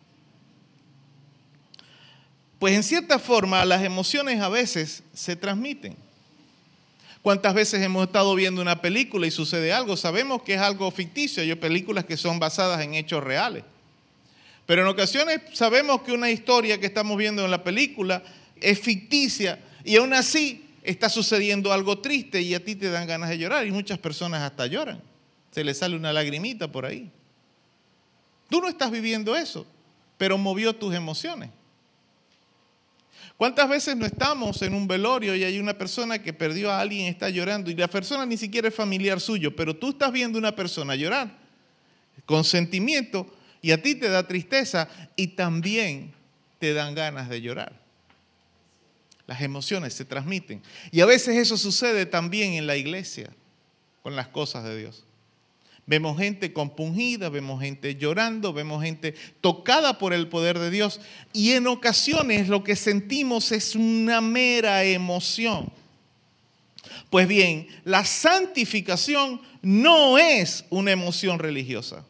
Pues en cierta forma las emociones a veces se transmiten. ¿Cuántas veces hemos estado viendo una película y sucede algo? Sabemos que es algo ficticio, hay películas que son basadas en hechos reales. Pero en ocasiones sabemos que una historia que estamos viendo en la película es ficticia y aún así está sucediendo algo triste y a ti te dan ganas de llorar y muchas personas hasta lloran. Se les sale una lagrimita por ahí. Tú no estás viviendo eso, pero movió tus emociones. ¿Cuántas veces no estamos en un velorio y hay una persona que perdió a alguien y está llorando y la persona ni siquiera es familiar suyo, pero tú estás viendo una persona llorar con sentimiento y a ti te da tristeza y también te dan ganas de llorar? Las emociones se transmiten y a veces eso sucede también en la iglesia con las cosas de Dios. Vemos gente compungida, vemos gente llorando, vemos gente tocada por el poder de Dios y en ocasiones lo que sentimos es una mera emoción. Pues bien, la santificación no es una emoción religiosa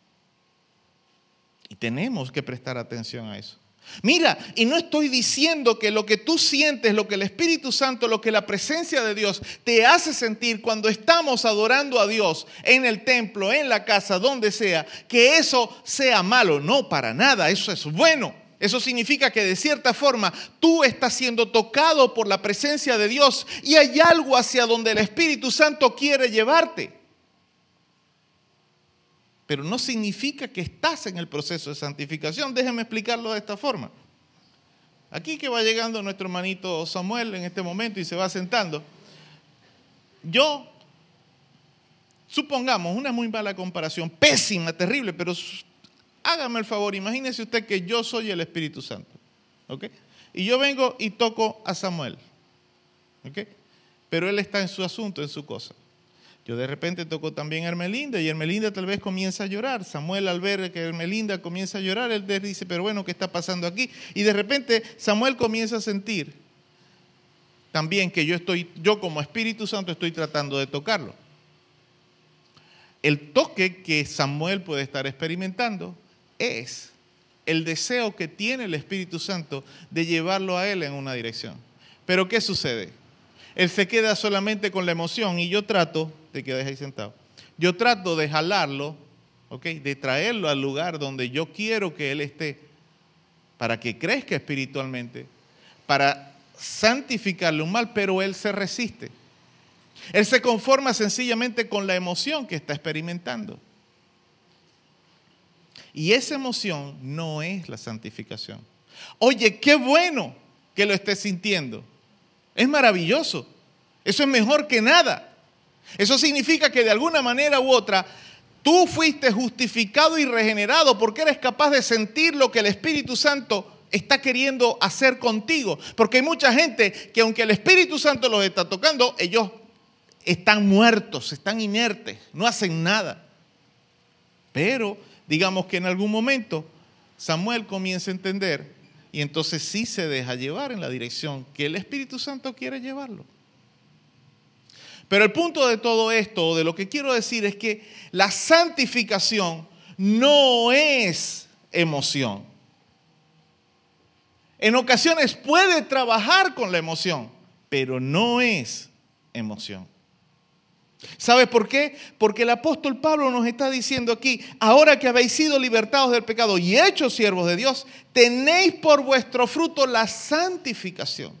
y tenemos que prestar atención a eso. Mira, y no estoy diciendo que lo que tú sientes, lo que el Espíritu Santo, lo que la presencia de Dios te hace sentir cuando estamos adorando a Dios en el templo, en la casa, donde sea, que eso sea malo. No, para nada, eso es bueno. Eso significa que de cierta forma tú estás siendo tocado por la presencia de Dios y hay algo hacia donde el Espíritu Santo quiere llevarte. Pero no significa que estás en el proceso de santificación. Déjenme explicarlo de esta forma. Aquí que va llegando nuestro hermanito Samuel en este momento y se va sentando. Supongamos, una muy mala comparación, pésima, terrible, pero hágame el favor, imagínese usted que yo soy el Espíritu Santo. ¿Ok? Y yo vengo y toco a Samuel. ¿Ok? Pero él está en su asunto, en su cosa. Yo de repente toco también a Hermelinda y Hermelinda tal vez comienza a llorar. Samuel al ver que Hermelinda comienza a llorar, él dice, pero bueno, ¿qué está pasando aquí? Y de repente Samuel comienza a sentir también que yo como Espíritu Santo estoy tratando de tocarlo. El toque que Samuel puede estar experimentando es el deseo que tiene el Espíritu Santo de llevarlo a él en una dirección. Pero ¿qué sucede? Él se queda solamente con la emoción y yo trato, te quedas ahí sentado, yo trato de jalarlo, ¿okay? De traerlo al lugar donde yo quiero que él esté, para que crezca espiritualmente, para santificarle un mal, pero él se resiste. Él se conforma sencillamente con la emoción que está experimentando. Y esa emoción no es la santificación. Oye, qué bueno que lo estés sintiendo. Es maravilloso. Eso es mejor que nada. Eso significa que de alguna manera u otra tú fuiste justificado y regenerado porque eres capaz de sentir lo que el Espíritu Santo está queriendo hacer contigo. Porque hay mucha gente que aunque el Espíritu Santo los está tocando, ellos están muertos, están inertes, no hacen nada. Pero digamos que en algún momento Samuel comienza a entender y entonces sí se deja llevar en la dirección que el Espíritu Santo quiere llevarlo. Pero el punto de todo esto, de lo que quiero decir, es que la santificación no es emoción. En ocasiones puede trabajar con la emoción, pero no es emoción. ¿Sabes por qué? Porque el apóstol Pablo nos está diciendo aquí: ahora que habéis sido libertados del pecado y hechos siervos de Dios, tenéis por vuestro fruto la santificación.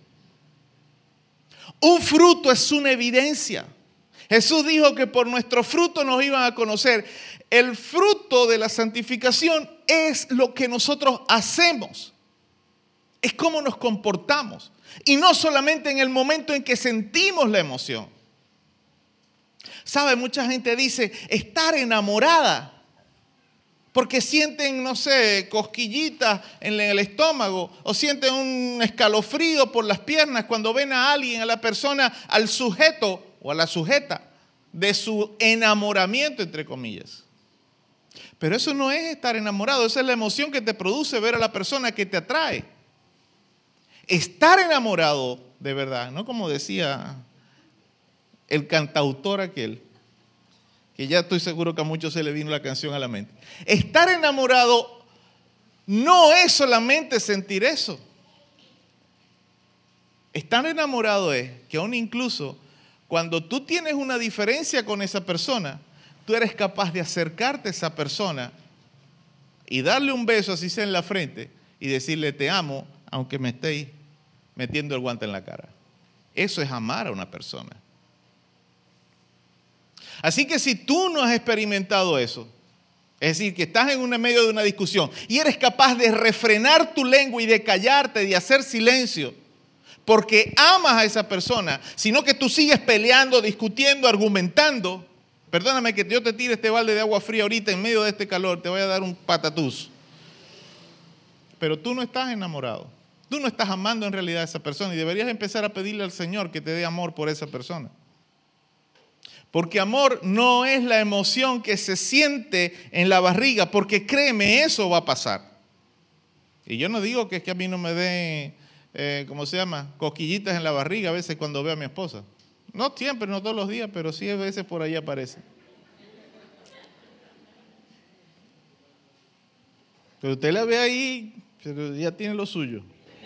Un fruto es una evidencia. Jesús dijo que por nuestro fruto nos iban a conocer. El fruto de la santificación es lo que nosotros hacemos. Es cómo nos comportamos. Y no solamente en el momento en que sentimos la emoción. ¿Sabe? Mucha gente dice estar enamorada porque sienten, no sé, cosquillitas en el estómago o sienten un escalofrío por las piernas cuando ven a alguien, a la persona, al sujeto o a la sujeta de su enamoramiento, entre comillas. Pero eso no es estar enamorado, esa es la emoción que te produce ver a la persona que te atrae. Estar enamorado de verdad, no como decía el cantautor aquel, que ya estoy seguro que a muchos se le vino la canción a la mente. Estar enamorado no es solamente sentir eso. Estar enamorado es que aún incluso cuando tú tienes una diferencia con esa persona, tú eres capaz de acercarte a esa persona y darle un beso, así sea en la frente, y decirle te amo, aunque me estéis metiendo el guante en la cara. Eso es amar a una persona. Así que si tú no has experimentado eso, es decir, que estás en medio de una discusión y eres capaz de refrenar tu lengua y de callarte, de hacer silencio, porque amas a esa persona, sino que tú sigues peleando, discutiendo, argumentando. Perdóname que yo te tire este balde de agua fría ahorita en medio de este calor, te voy a dar un patatús. Pero tú no estás enamorado, tú no estás amando en realidad a esa persona y deberías empezar a pedirle al Señor que te dé amor por esa persona. Porque amor no es la emoción que se siente en la barriga, porque créeme, eso va a pasar. Y yo no digo que es que a mí no me den, ¿cómo se llama? Cosquillitas en la barriga a veces cuando veo a mi esposa. No siempre, no todos los días, pero sí a veces por ahí aparece. Pero usted la ve ahí, pero ya tiene lo suyo.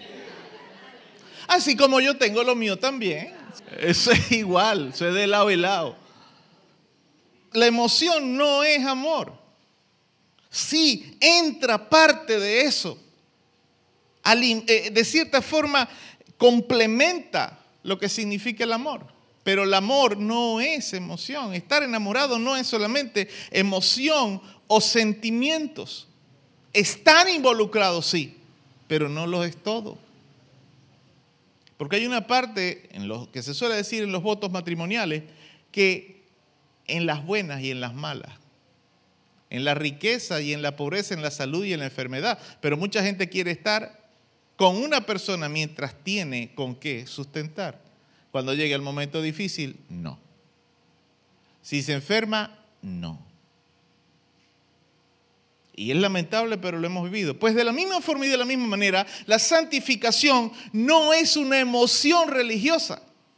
Así como yo tengo lo mío también. Eso es igual, eso es de lado y lado. La emoción no es amor. Sí, entra parte de eso. De cierta forma, complementa lo que significa el amor. Pero el amor no es emoción. Estar enamorado no es solamente emoción o sentimientos. Están involucrados, sí, pero no lo es todo. Porque hay una parte en lo que se suele decir en los votos matrimoniales que en las buenas y en las malas, en la riqueza y en la pobreza, en la salud y en la enfermedad. Pero mucha gente quiere estar con una persona mientras tiene con qué sustentar. Cuando llegue el momento difícil, no. Si se enferma, no. Y es lamentable, pero lo hemos vivido. Pues de la misma forma y de la misma manera, la santificación no es una emoción religiosa.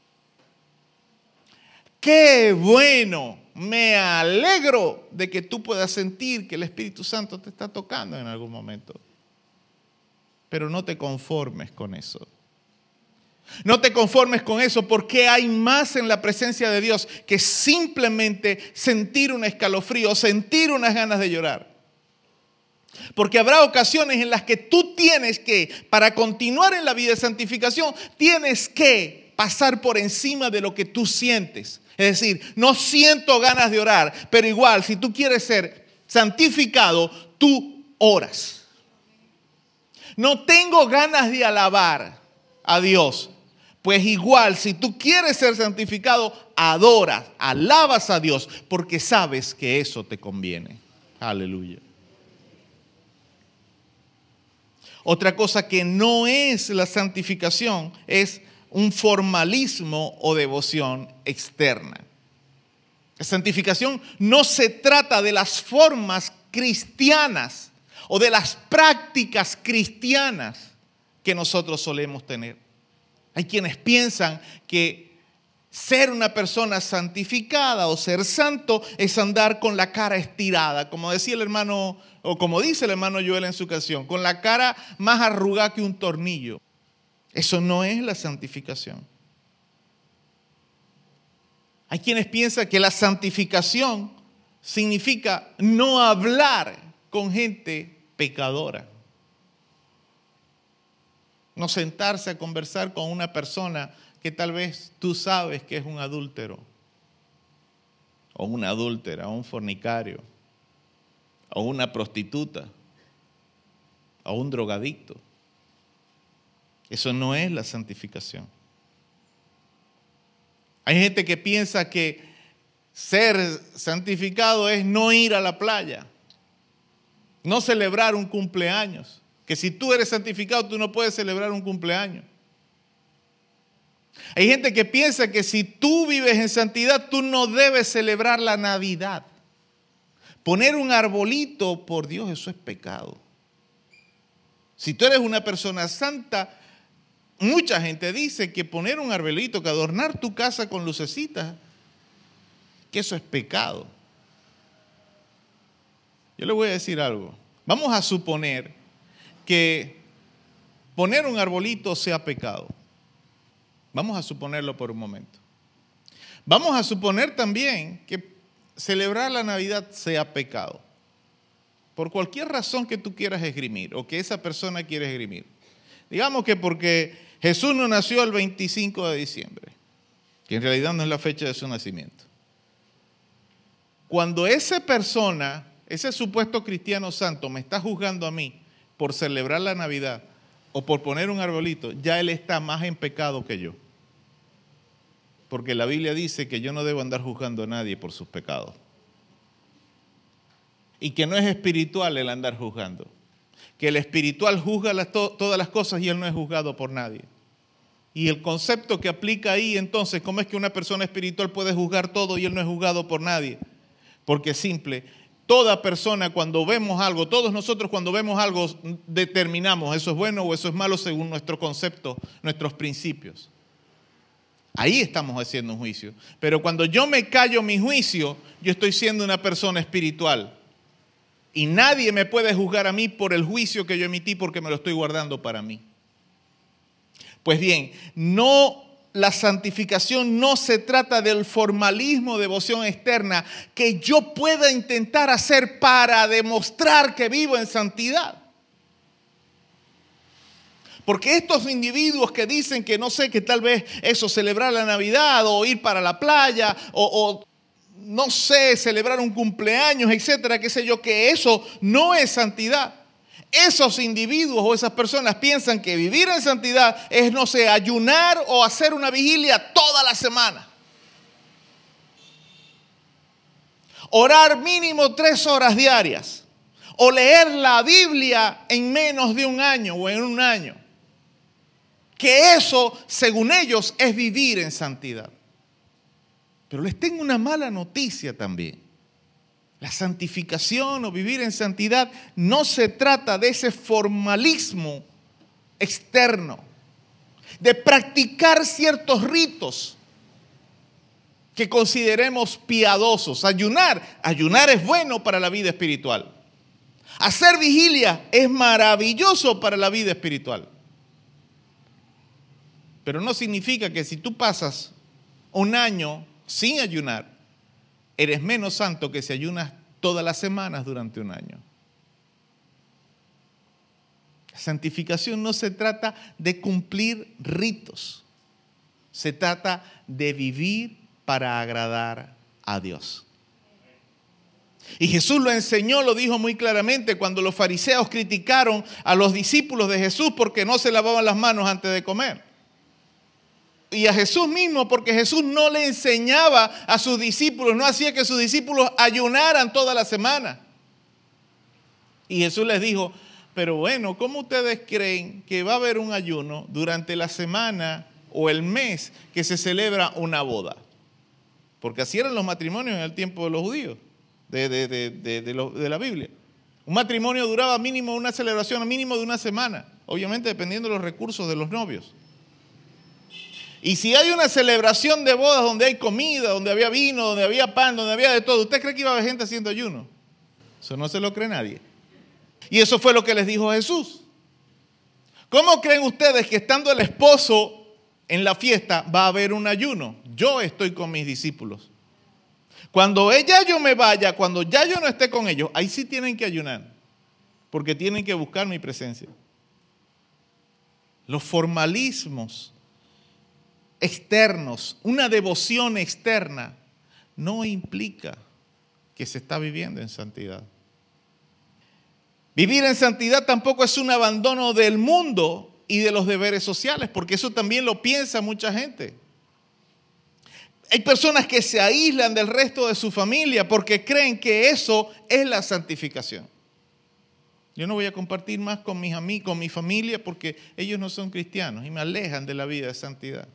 ¡Qué bueno! Me alegro de que tú puedas sentir que el Espíritu Santo te está tocando en algún momento. Pero no te conformes con eso. No te conformes con eso porque hay más en la presencia de Dios que simplemente sentir un escalofrío o sentir unas ganas de llorar. Porque habrá ocasiones en las que tú tienes que, para continuar en la vida de santificación, tienes que pasar por encima de lo que tú sientes. Es decir, no siento ganas de orar, pero igual, si tú quieres ser santificado, tú oras. No tengo ganas de alabar a Dios. Pues igual, si tú quieres ser santificado, adoras, alabas a Dios, porque sabes que eso te conviene. Aleluya. Otra cosa que no es la santificación es un formalismo o devoción externa. La santificación no se trata de las formas cristianas o de las prácticas cristianas que nosotros solemos tener. Hay quienes piensan que Ser una persona santificada o ser santo es andar con la cara estirada, como decía el hermano, o como dice el hermano Joel en su canción, con la cara más arrugada que un tornillo. Eso no es la santificación. Hay quienes piensan que la santificación significa no hablar con gente pecadora. No sentarse a conversar con una persona que tal vez tú sabes que es un adúltero, o una adúltera, o un fornicario, o una prostituta, o un drogadicto. Eso no es la santificación. Hay gente que piensa que ser santificado es no ir a la playa, no celebrar un cumpleaños, que si tú eres santificado tú no puedes celebrar un cumpleaños. Hay gente que piensa que si tú vives en santidad, tú no debes celebrar la Navidad. Poner un arbolito, por Dios, eso es pecado. Si tú eres una persona santa, mucha gente dice que poner un arbolito, que adornar tu casa con lucecitas, que eso es pecado. Yo le voy a decir algo. Vamos a suponer que poner un arbolito sea pecado. Vamos a suponerlo por un momento. Vamos a suponer también que celebrar la Navidad sea pecado. Por cualquier razón que tú quieras esgrimir o que esa persona quiera esgrimir. Digamos que porque Jesús no nació el 25 de diciembre, que en realidad no es la fecha de su nacimiento. Cuando esa persona, ese supuesto cristiano santo, me está juzgando a mí por celebrar la Navidad o por poner un arbolito, ya él está más en pecado que yo. Porque la Biblia dice que yo no debo andar juzgando a nadie por sus pecados. Y que no es espiritual el andar juzgando. Que el espiritual juzga todas las cosas y él no es juzgado por nadie. Y el concepto que aplica ahí entonces, ¿cómo es que una persona espiritual puede juzgar todo y él no es juzgado por nadie? Porque es simple. Toda persona cuando vemos algo, todos nosotros cuando vemos algo determinamos eso es bueno o eso es malo según nuestro concepto, nuestros principios. Ahí estamos haciendo un juicio. Pero cuando yo me callo mi juicio, yo estoy siendo una persona espiritual. Y nadie me puede juzgar a mí por el juicio que yo emití porque me lo estoy guardando para mí. Pues bien, la santificación no se trata del formalismo, devoción externa que yo pueda intentar hacer para demostrar que vivo en santidad. Porque estos individuos que dicen que no sé, que tal vez eso, celebrar la Navidad o ir para la playa o no sé, celebrar un cumpleaños, etcétera, qué sé yo, que eso no es santidad. Esos individuos o esas personas piensan que vivir en santidad es, no sé, ayunar o hacer una vigilia toda la semana. Orar mínimo 3 horas diarias. O leer la Biblia en menos de un año o en un año. Que eso, según ellos, es vivir en santidad. Pero les tengo una mala noticia también. La santificación o vivir en santidad no se trata de ese formalismo externo, de practicar ciertos ritos que consideremos piadosos. Ayunar es bueno para la vida espiritual. Hacer vigilia es maravilloso para la vida espiritual. Pero no significa que si tú pasas un año sin ayunar, eres menos santo que si ayunas todas las semanas durante un año. La santificación no se trata de cumplir ritos. Se trata de vivir para agradar a Dios. Y Jesús lo enseñó, lo dijo muy claramente cuando los fariseos criticaron a los discípulos de Jesús porque no se lavaban las manos antes de comer. Y a Jesús mismo, porque Jesús no le enseñaba a sus discípulos, no hacía que sus discípulos ayunaran toda la semana. Y Jesús les dijo, pero bueno, ¿cómo ustedes creen que va a haber un ayuno durante la semana o el mes que se celebra una boda? Porque así eran los matrimonios en el tiempo de los judíos, de la Biblia. Un matrimonio duraba mínimo una celebración mínimo de una semana, obviamente dependiendo de los recursos de los novios. Y si hay una celebración de bodas donde hay comida, donde había vino, donde había pan, donde había de todo, ¿usted cree que iba a haber gente haciendo ayuno? Eso no se lo cree nadie. Y eso fue lo que les dijo Jesús. ¿Cómo creen ustedes que estando el esposo en la fiesta va a haber un ayuno? Yo estoy con mis discípulos. Cuando yo me vaya, cuando ya yo no esté con ellos, ahí sí tienen que ayunar, porque tienen que buscar mi presencia. Los formalismos externos, una devoción externa, no implica que se está viviendo en santidad. Vivir en santidad tampoco es un abandono del mundo y de los deberes sociales, porque eso también lo piensa mucha gente. Hay personas que se aíslan del resto de su familia porque creen que eso es la santificación. Yo no voy a compartir más con mis amigos, con mi familia, porque ellos no son cristianos y me alejan de la vida de santidad.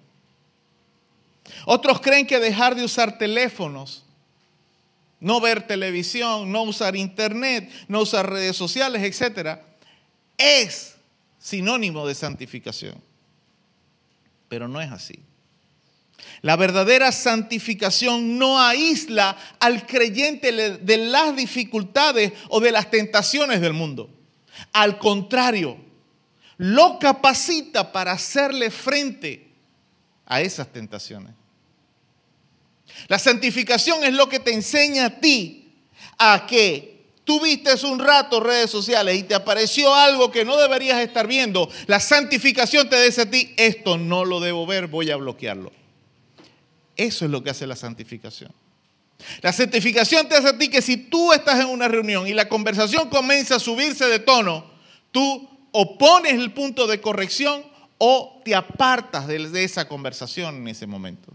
Otros creen que dejar de usar teléfonos, no ver televisión, no usar internet, no usar redes sociales, etcétera, es sinónimo de santificación. Pero no es así. La verdadera santificación no aísla al creyente de las dificultades o de las tentaciones del mundo. Al contrario, lo capacita para hacerle frente a esas tentaciones. La santificación es lo que te enseña a ti a que tú viste un rato redes sociales y te apareció algo que no deberías estar viendo. La santificación te dice a ti, esto no lo debo ver, voy a bloquearlo. Eso es lo que hace la santificación. La santificación te hace a ti que si tú estás en una reunión y la conversación comienza a subirse de tono, tú o pones el punto de corrección o te apartas de esa conversación en ese momento.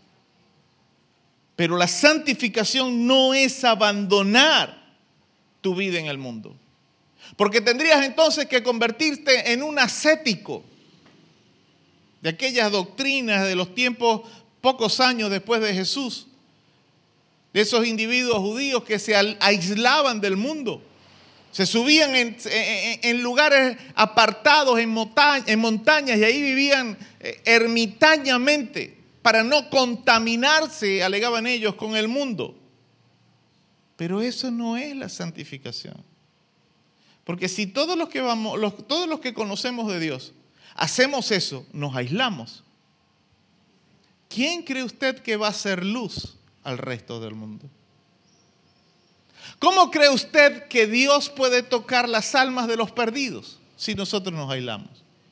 Pero la santificación no es abandonar tu vida en el mundo. Porque tendrías entonces que convertirte en un ascético de aquellas doctrinas de los tiempos pocos años después de Jesús, de esos individuos judíos que se aislaban del mundo, se subían en lugares apartados, en montañas, y ahí vivían ermitañamente para no contaminarse, alegaban ellos, con el mundo. Pero eso no es la santificación. Porque si todos los que conocemos de Dios hacemos eso, nos aislamos. ¿Quién cree usted que va a ser luz al resto del mundo? ¿Cómo cree usted que Dios puede tocar las almas de los perdidos si nosotros nos aislamos?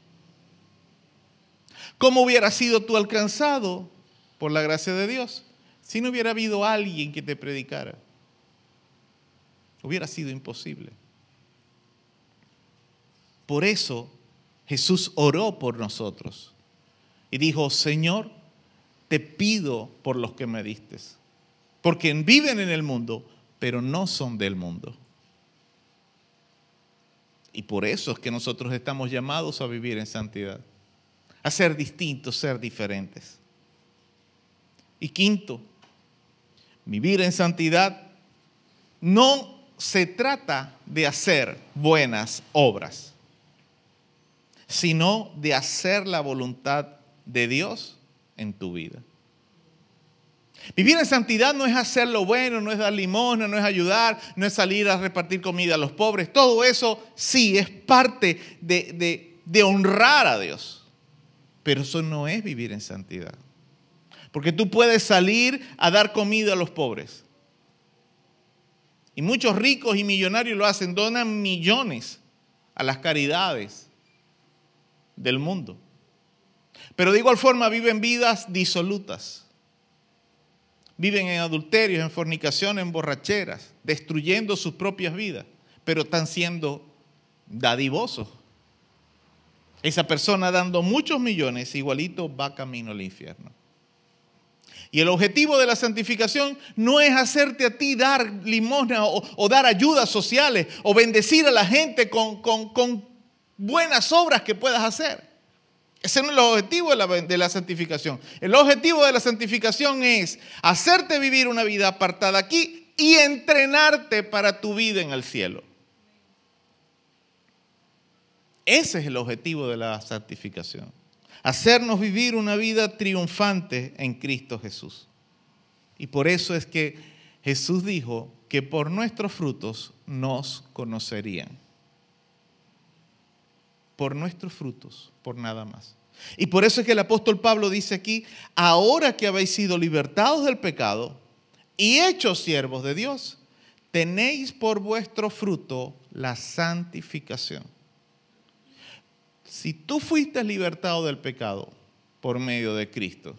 ¿Cómo hubiera sido tú alcanzado por la gracia de Dios si no hubiera habido alguien que te predicara? Hubiera sido imposible. Por eso Jesús oró por nosotros y dijo, Señor, te pido por los que me diste, porque viven en el mundo, pero no son del mundo. Y por eso es que nosotros estamos llamados a vivir en santidad, a ser distintos, ser diferentes. Y quinto, vivir en santidad no se trata de hacer buenas obras, sino de hacer la voluntad de Dios en tu vida. Vivir en santidad no es hacer lo bueno, no es dar limosna, no es ayudar, no es salir a repartir comida a los pobres. Todo eso sí es parte de honrar a Dios. Pero eso no es vivir en santidad. Porque tú puedes salir a dar comida a los pobres. Y muchos ricos y millonarios lo hacen, donan millones a las caridades del mundo. Pero de igual forma viven vidas disolutas. Viven en adulterios, en fornicación, en borracheras, destruyendo sus propias vidas, pero están siendo dadivosos. Esa persona dando muchos millones, igualito va camino al infierno. Y el objetivo de la santificación no es hacerte a ti dar limosna o dar ayudas sociales o bendecir a la gente con buenas obras que puedas hacer. Ese no es el objetivo de la santificación. El objetivo de la santificación es hacerte vivir una vida apartada aquí y entrenarte para tu vida en el cielo. Ese es el objetivo de la santificación. hacernos vivir una vida triunfante en Cristo Jesús. Y por eso es que Jesús dijo que por nuestros frutos nos conocerían. Por nuestros frutos, por nada más. Y por eso es que el apóstol Pablo dice aquí: ahora que habéis sido libertados del pecado y hechos siervos de Dios, tenéis por vuestro fruto la santificación. Si tú fuiste libertado del pecado por medio de Cristo,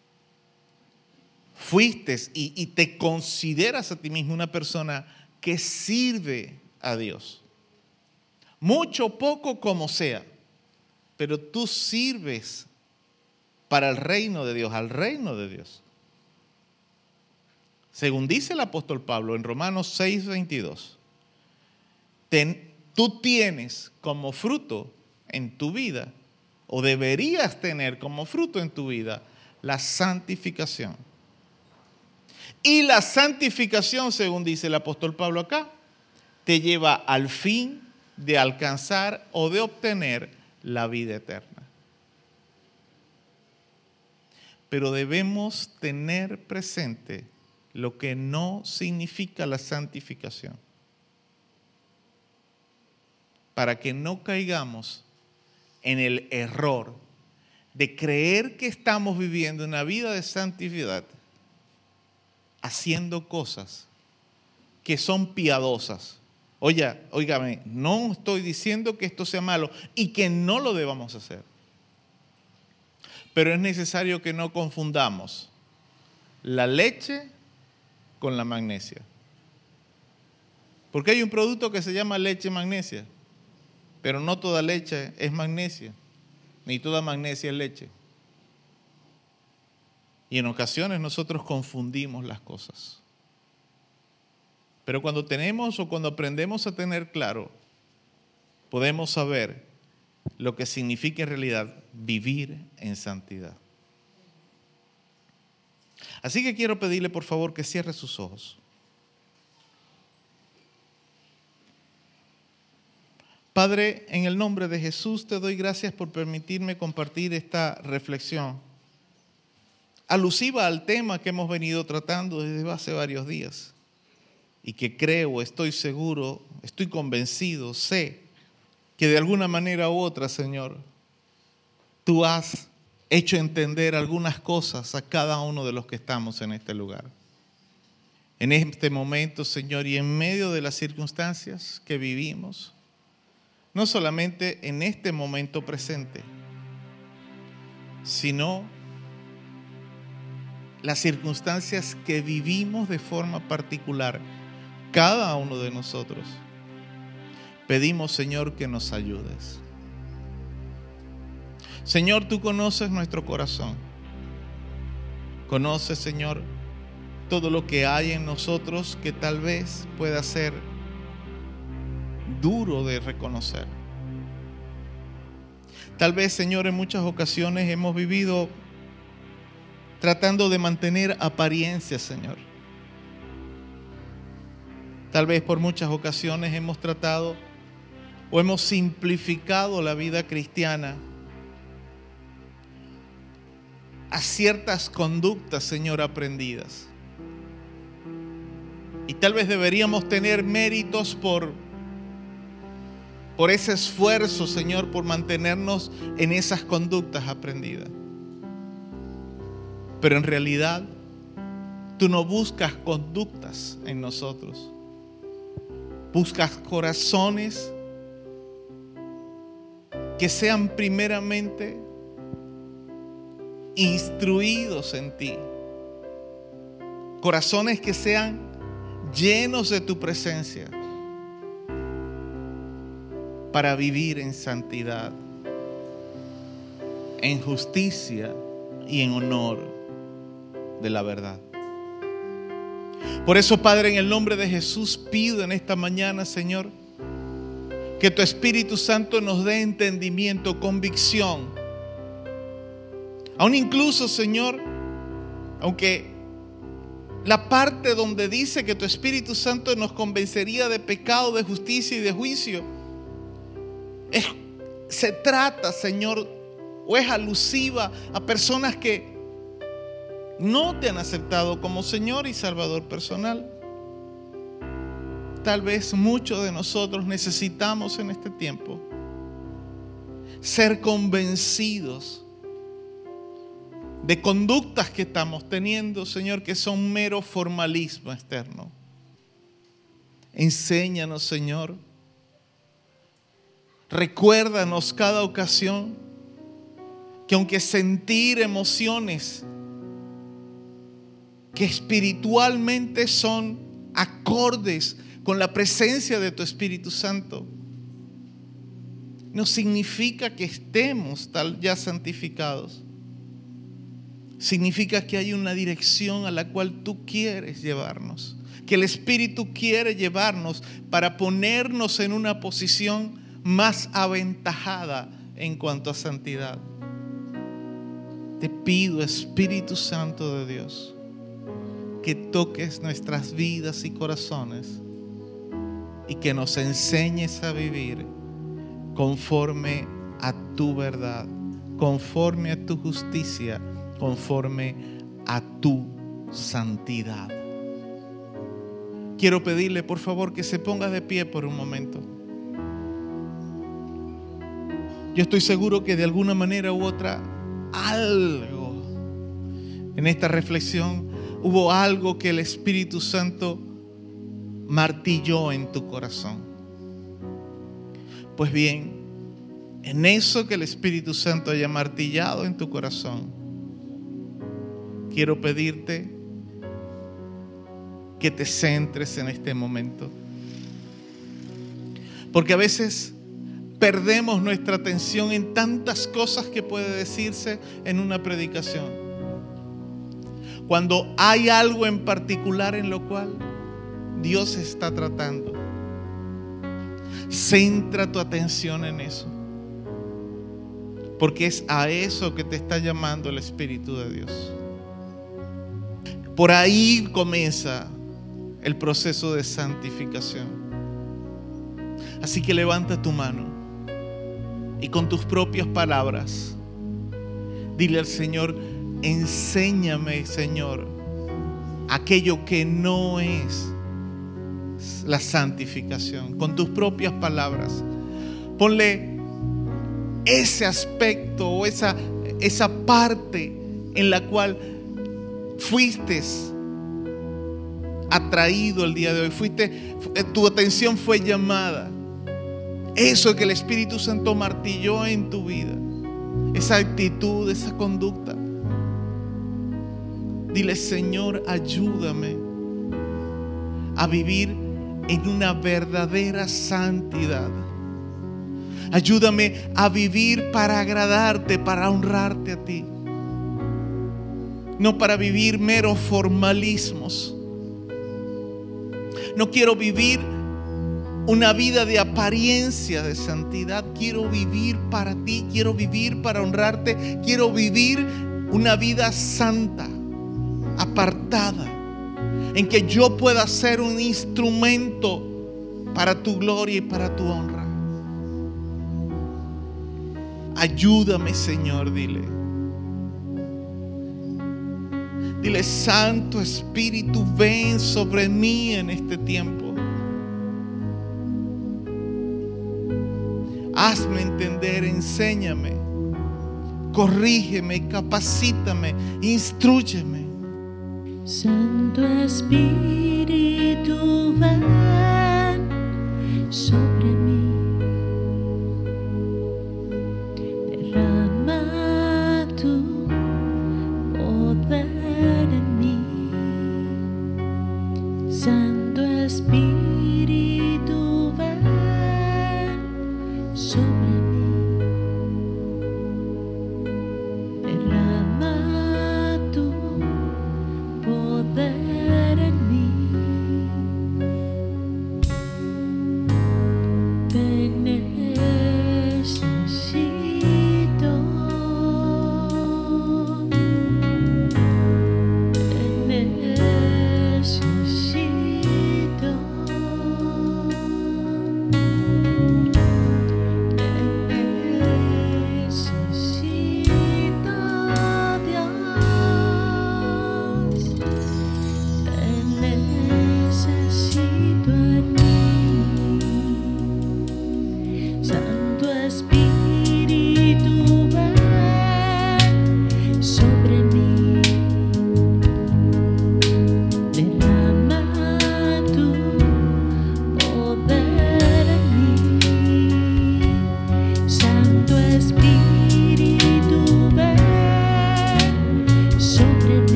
fuiste y te consideras a ti mismo una persona que sirve a Dios, mucho o poco como sea, pero tú sirves para el reino de Dios, al reino de Dios. Según dice el apóstol Pablo en Romanos 6:22, tú tienes como fruto en tu vida, o deberías tener como fruto en tu vida, la santificación. Y la santificación, según dice el apóstol Pablo acá, te lleva al fin de alcanzar o de obtener la vida eterna. Pero debemos tener presente lo que no significa la santificación, para que no caigamos en el error de creer que estamos viviendo una vida de santidad haciendo cosas que son piadosas. Óigame, no estoy diciendo que esto sea malo y que no lo debamos hacer. Pero es necesario que no confundamos la leche con la magnesia. Porque hay un producto que se llama leche magnesia, pero no toda leche es magnesia, ni toda magnesia es leche. Y en ocasiones nosotros confundimos las cosas. Pero cuando tenemos o cuando aprendemos a tener claro, podemos saber lo que significa en realidad vivir en santidad. Así que quiero pedirle por favor que cierre sus ojos. Padre, en el nombre de Jesús te doy gracias por permitirme compartir esta reflexión alusiva al tema que hemos venido tratando desde hace varios días y que creo, estoy seguro, estoy convencido, sé que de alguna manera u otra, Señor, tú has hecho entender algunas cosas a cada uno de los que estamos en este lugar. En este momento, Señor, y en medio de las circunstancias que vivimos, no solamente en este momento presente, sino las circunstancias que vivimos de forma particular, cada uno de nosotros. Pedimos, Señor, que nos ayudes. Señor, tú conoces nuestro corazón. Conoces, Señor, todo lo que hay en nosotros que tal vez pueda ser duro de reconocer. Tal vez, Señor, en muchas ocasiones hemos vivido tratando de mantener apariencias, Señor. Tal vez por muchas ocasiones hemos tratado o hemos simplificado la vida cristiana a ciertas conductas, Señor, aprendidas. Y tal vez deberíamos tener méritos por ese esfuerzo, Señor, por mantenernos en esas conductas aprendidas. Pero en realidad, tú no buscas conductas en nosotros. Buscas corazones que sean primeramente instruidos en ti. Corazones que sean llenos de tu presencia para vivir en santidad, en justicia y en honor de la verdad. Por eso, Padre, en el nombre de Jesús pido en esta mañana, Señor, que tu Espíritu Santo nos dé entendimiento, convicción. Aún incluso, Señor, aunque la parte donde dice que tu Espíritu Santo nos convencería de pecado, de justicia y de juicio, se trata, Señor, o es alusiva a personas que no te han aceptado como Señor y Salvador personal. Tal vez muchos de nosotros necesitamos en este tiempo ser convencidos de conductas que estamos teniendo, Señor, que son mero formalismo externo. Enséñanos, Señor. Recuérdanos cada ocasión que aunque sentir emociones que espiritualmente son acordes con la presencia de tu Espíritu Santo, no significa que estemos ya santificados. Significa que hay una dirección a la cual tú quieres llevarnos, que el Espíritu quiere llevarnos para ponernos en una posición más aventajada en cuanto a santidad. Te pido, Espíritu Santo de Dios, que toques nuestras vidas y corazones y que nos enseñes a vivir conforme a tu verdad, conforme a tu justicia, conforme a tu santidad. Quiero pedirle, por favor, que se ponga de pie por un momento. Yo estoy seguro que de alguna manera u otra, algo en esta reflexión, hubo algo que el Espíritu Santo martilló en tu corazón. Pues bien, en eso que el Espíritu Santo haya martillado en tu corazón, quiero pedirte que te centres en este momento. Porque a veces perdemos nuestra atención en tantas cosas que puede decirse en una predicación, cuando hay algo en particular en lo cual Dios está tratando. Centra tu atención en eso, porque es a eso que te está llamando el Espíritu de Dios. Por ahí comienza el proceso de santificación. Así que levanta tu mano y con tus propias palabras dile al Señor: enséñame, Señor, aquello que no es la santificación. Con tus propias palabras ponle ese aspecto o esa parte en la cual fuiste atraído el día de hoy, tu atención fue llamada. Eso que el Espíritu Santo martilló en tu vida, esa actitud, esa conducta. Dile: Señor, ayúdame a vivir en una verdadera santidad. Ayúdame a vivir para agradarte, para honrarte a ti. No para vivir meros formalismos. No quiero vivir una vida de apariencia de santidad. Quiero vivir para ti, quiero vivir para honrarte. Quiero vivir una vida santa, apartada, en que yo pueda ser un instrumento para tu gloria y para tu honra. Ayúdame, Señor, dile. Dile: Santo Espíritu, ven sobre mí en este tiempo. Hazme entender, enséñame, corrígeme, capacítame, instrúyeme. Santo Espíritu, ven sobre mí. Derrama tu poder en mí. Santo Espíritu, ven sobre mí. Derrama tu poder en mí. Ven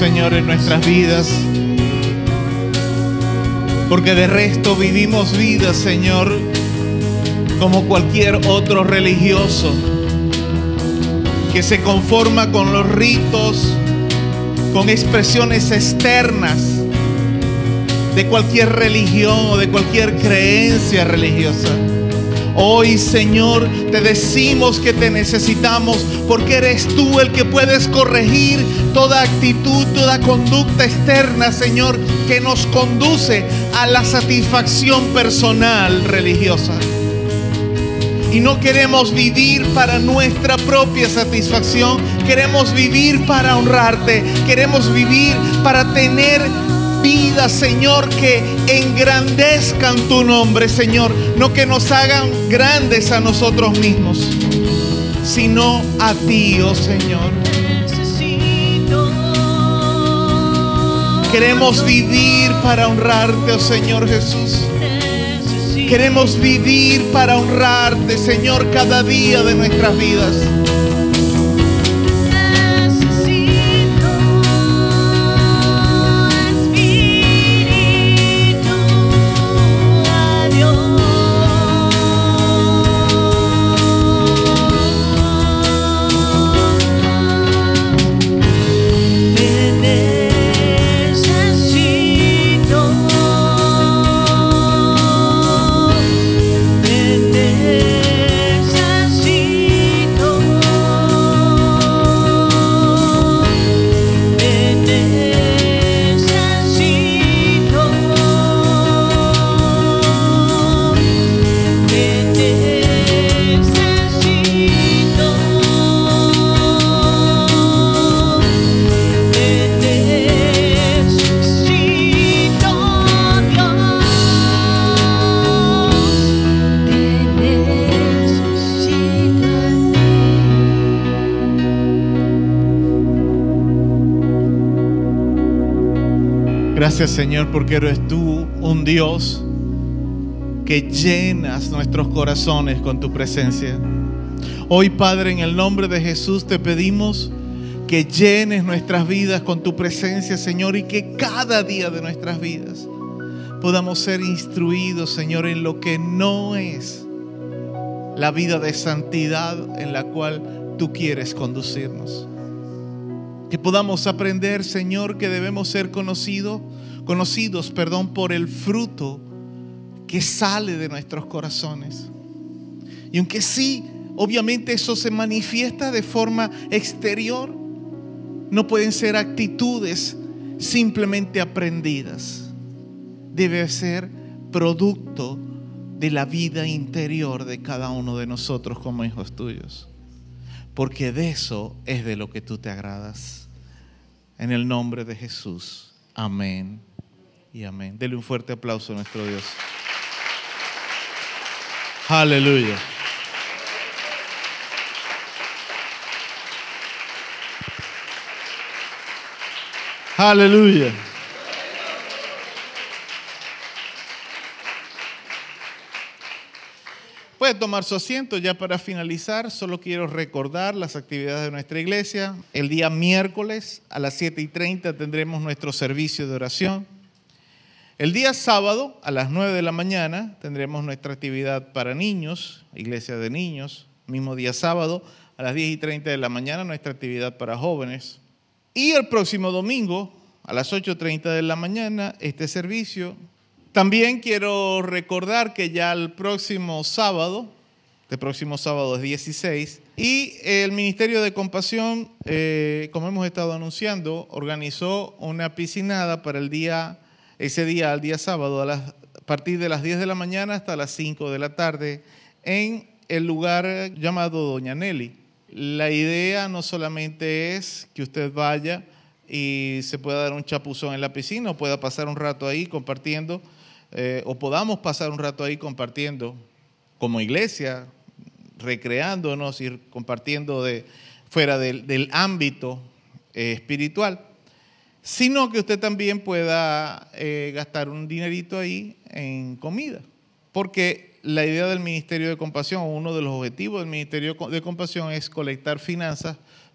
Señor, en nuestras vidas. Porque de resto vivimos vidas, Señor, como cualquier otro religioso que se conforma con los ritos, con expresiones externas de cualquier religión o de cualquier creencia religiosa. Hoy, Señor, te decimos que te necesitamos porque eres tú el que puedes corregir toda actitud, toda conducta externa, Señor, que nos conduce a la satisfacción personal religiosa. Y no queremos vivir para nuestra propia satisfacción, queremos vivir para honrarte, queremos vivir para tener vida, Señor, que engrandezcan tu nombre, Señor, no que nos hagan grandes a nosotros mismos, sino a ti, oh Señor. Queremos vivir para honrarte, oh Señor Jesús. Queremos vivir para honrarte, Señor, cada día de nuestras vidas. Gracias, Señor, porque eres tú un Dios que llenas nuestros corazones con tu presencia. Hoy, Padre, en el nombre de Jesús te pedimos que llenes nuestras vidas con tu presencia, Señor, y que cada día de nuestras vidas podamos ser instruidos, Señor, en lo que no es la vida de santidad en la cual tú quieres conducirnos. Que podamos aprender, Señor, que debemos ser conocidos, por el fruto que sale de nuestros corazones. Y aunque sí, obviamente eso se manifiesta de forma exterior, no pueden ser actitudes simplemente aprendidas. Debe ser producto de la vida interior de cada uno de nosotros como hijos tuyos. Porque de eso es de lo que tú te agradas. En el nombre de Jesús. Amén y amén. Dele un fuerte aplauso a nuestro Dios. Aleluya. Aleluya. Puede tomar su asiento. Ya para finalizar, solo quiero recordar las actividades de nuestra iglesia. El día miércoles a las 7:30 tendremos nuestro servicio de oración. El día sábado a las 9 de la mañana tendremos nuestra actividad para niños, iglesia de niños. Mismo día sábado a las 10:30 de la mañana nuestra actividad para jóvenes. Y el próximo domingo a las 8:30 de la mañana este servicio. También quiero recordar que ya el próximo sábado es 16, y el Ministerio de Compasión, como hemos estado anunciando, organizó una piscinada para el día sábado, a partir de las 10 de la mañana hasta las 5 de la tarde, en el lugar llamado Doña Nelly. La idea no solamente es que usted vaya y se pueda dar un chapuzón en la piscina, o pueda pasar un rato ahí compartiendo, o podamos pasar un rato ahí compartiendo como iglesia, recreándonos y compartiendo fuera del ámbito espiritual, sino que usted también pueda gastar un dinerito ahí en comida. Porque la idea del Ministerio de Compasión, uno de los objetivos del Ministerio de Compasión, es colectar finanzas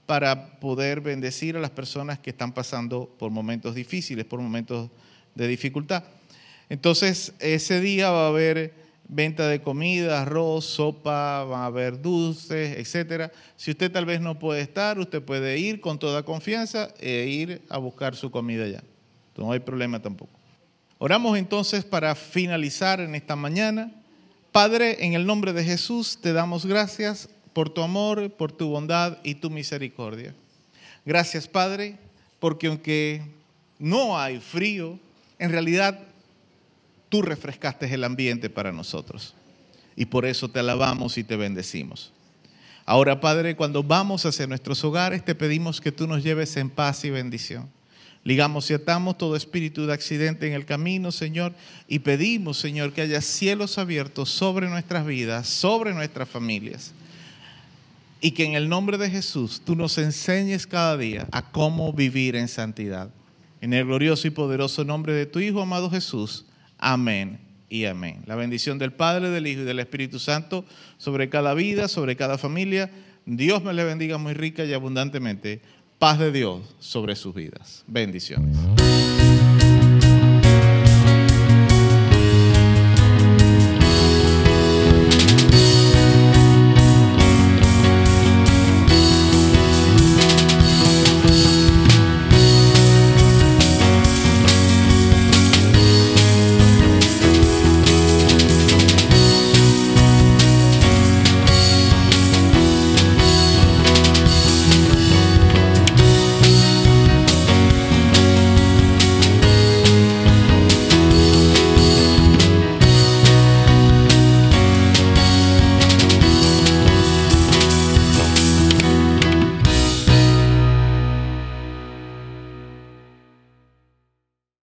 para poder bendecir a las personas que están pasando por momentos difíciles, por momentos de dificultad. Entonces, ese día va a haber venta de comida, arroz, sopa, va a haber dulces, etc. Si usted tal vez no puede estar, usted puede ir con toda confianza e ir a buscar su comida allá. No hay problema tampoco. Oramos entonces para finalizar en esta mañana. Padre, en el nombre de Jesús te damos gracias por tu amor, por tu bondad y tu misericordia. Gracias, Padre, porque aunque no hay frío, en realidad tú refrescaste el ambiente para nosotros. Y por eso te alabamos y te bendecimos. Ahora, Padre, cuando vamos hacia nuestros hogares, te pedimos que tú nos lleves en paz y bendición. Ligamos y atamos todo espíritu de accidente en el camino, Señor, y pedimos, Señor, que haya cielos abiertos sobre nuestras vidas, sobre nuestras familias. Y que en el nombre de Jesús tú nos enseñes cada día a cómo vivir en santidad. En el glorioso y poderoso nombre de tu Hijo, amado Jesús. Amén y amén. La bendición del Padre, del Hijo y del Espíritu Santo sobre cada vida, sobre cada familia. Dios me le bendiga muy rica y abundantemente. Paz de Dios sobre sus vidas. Bendiciones.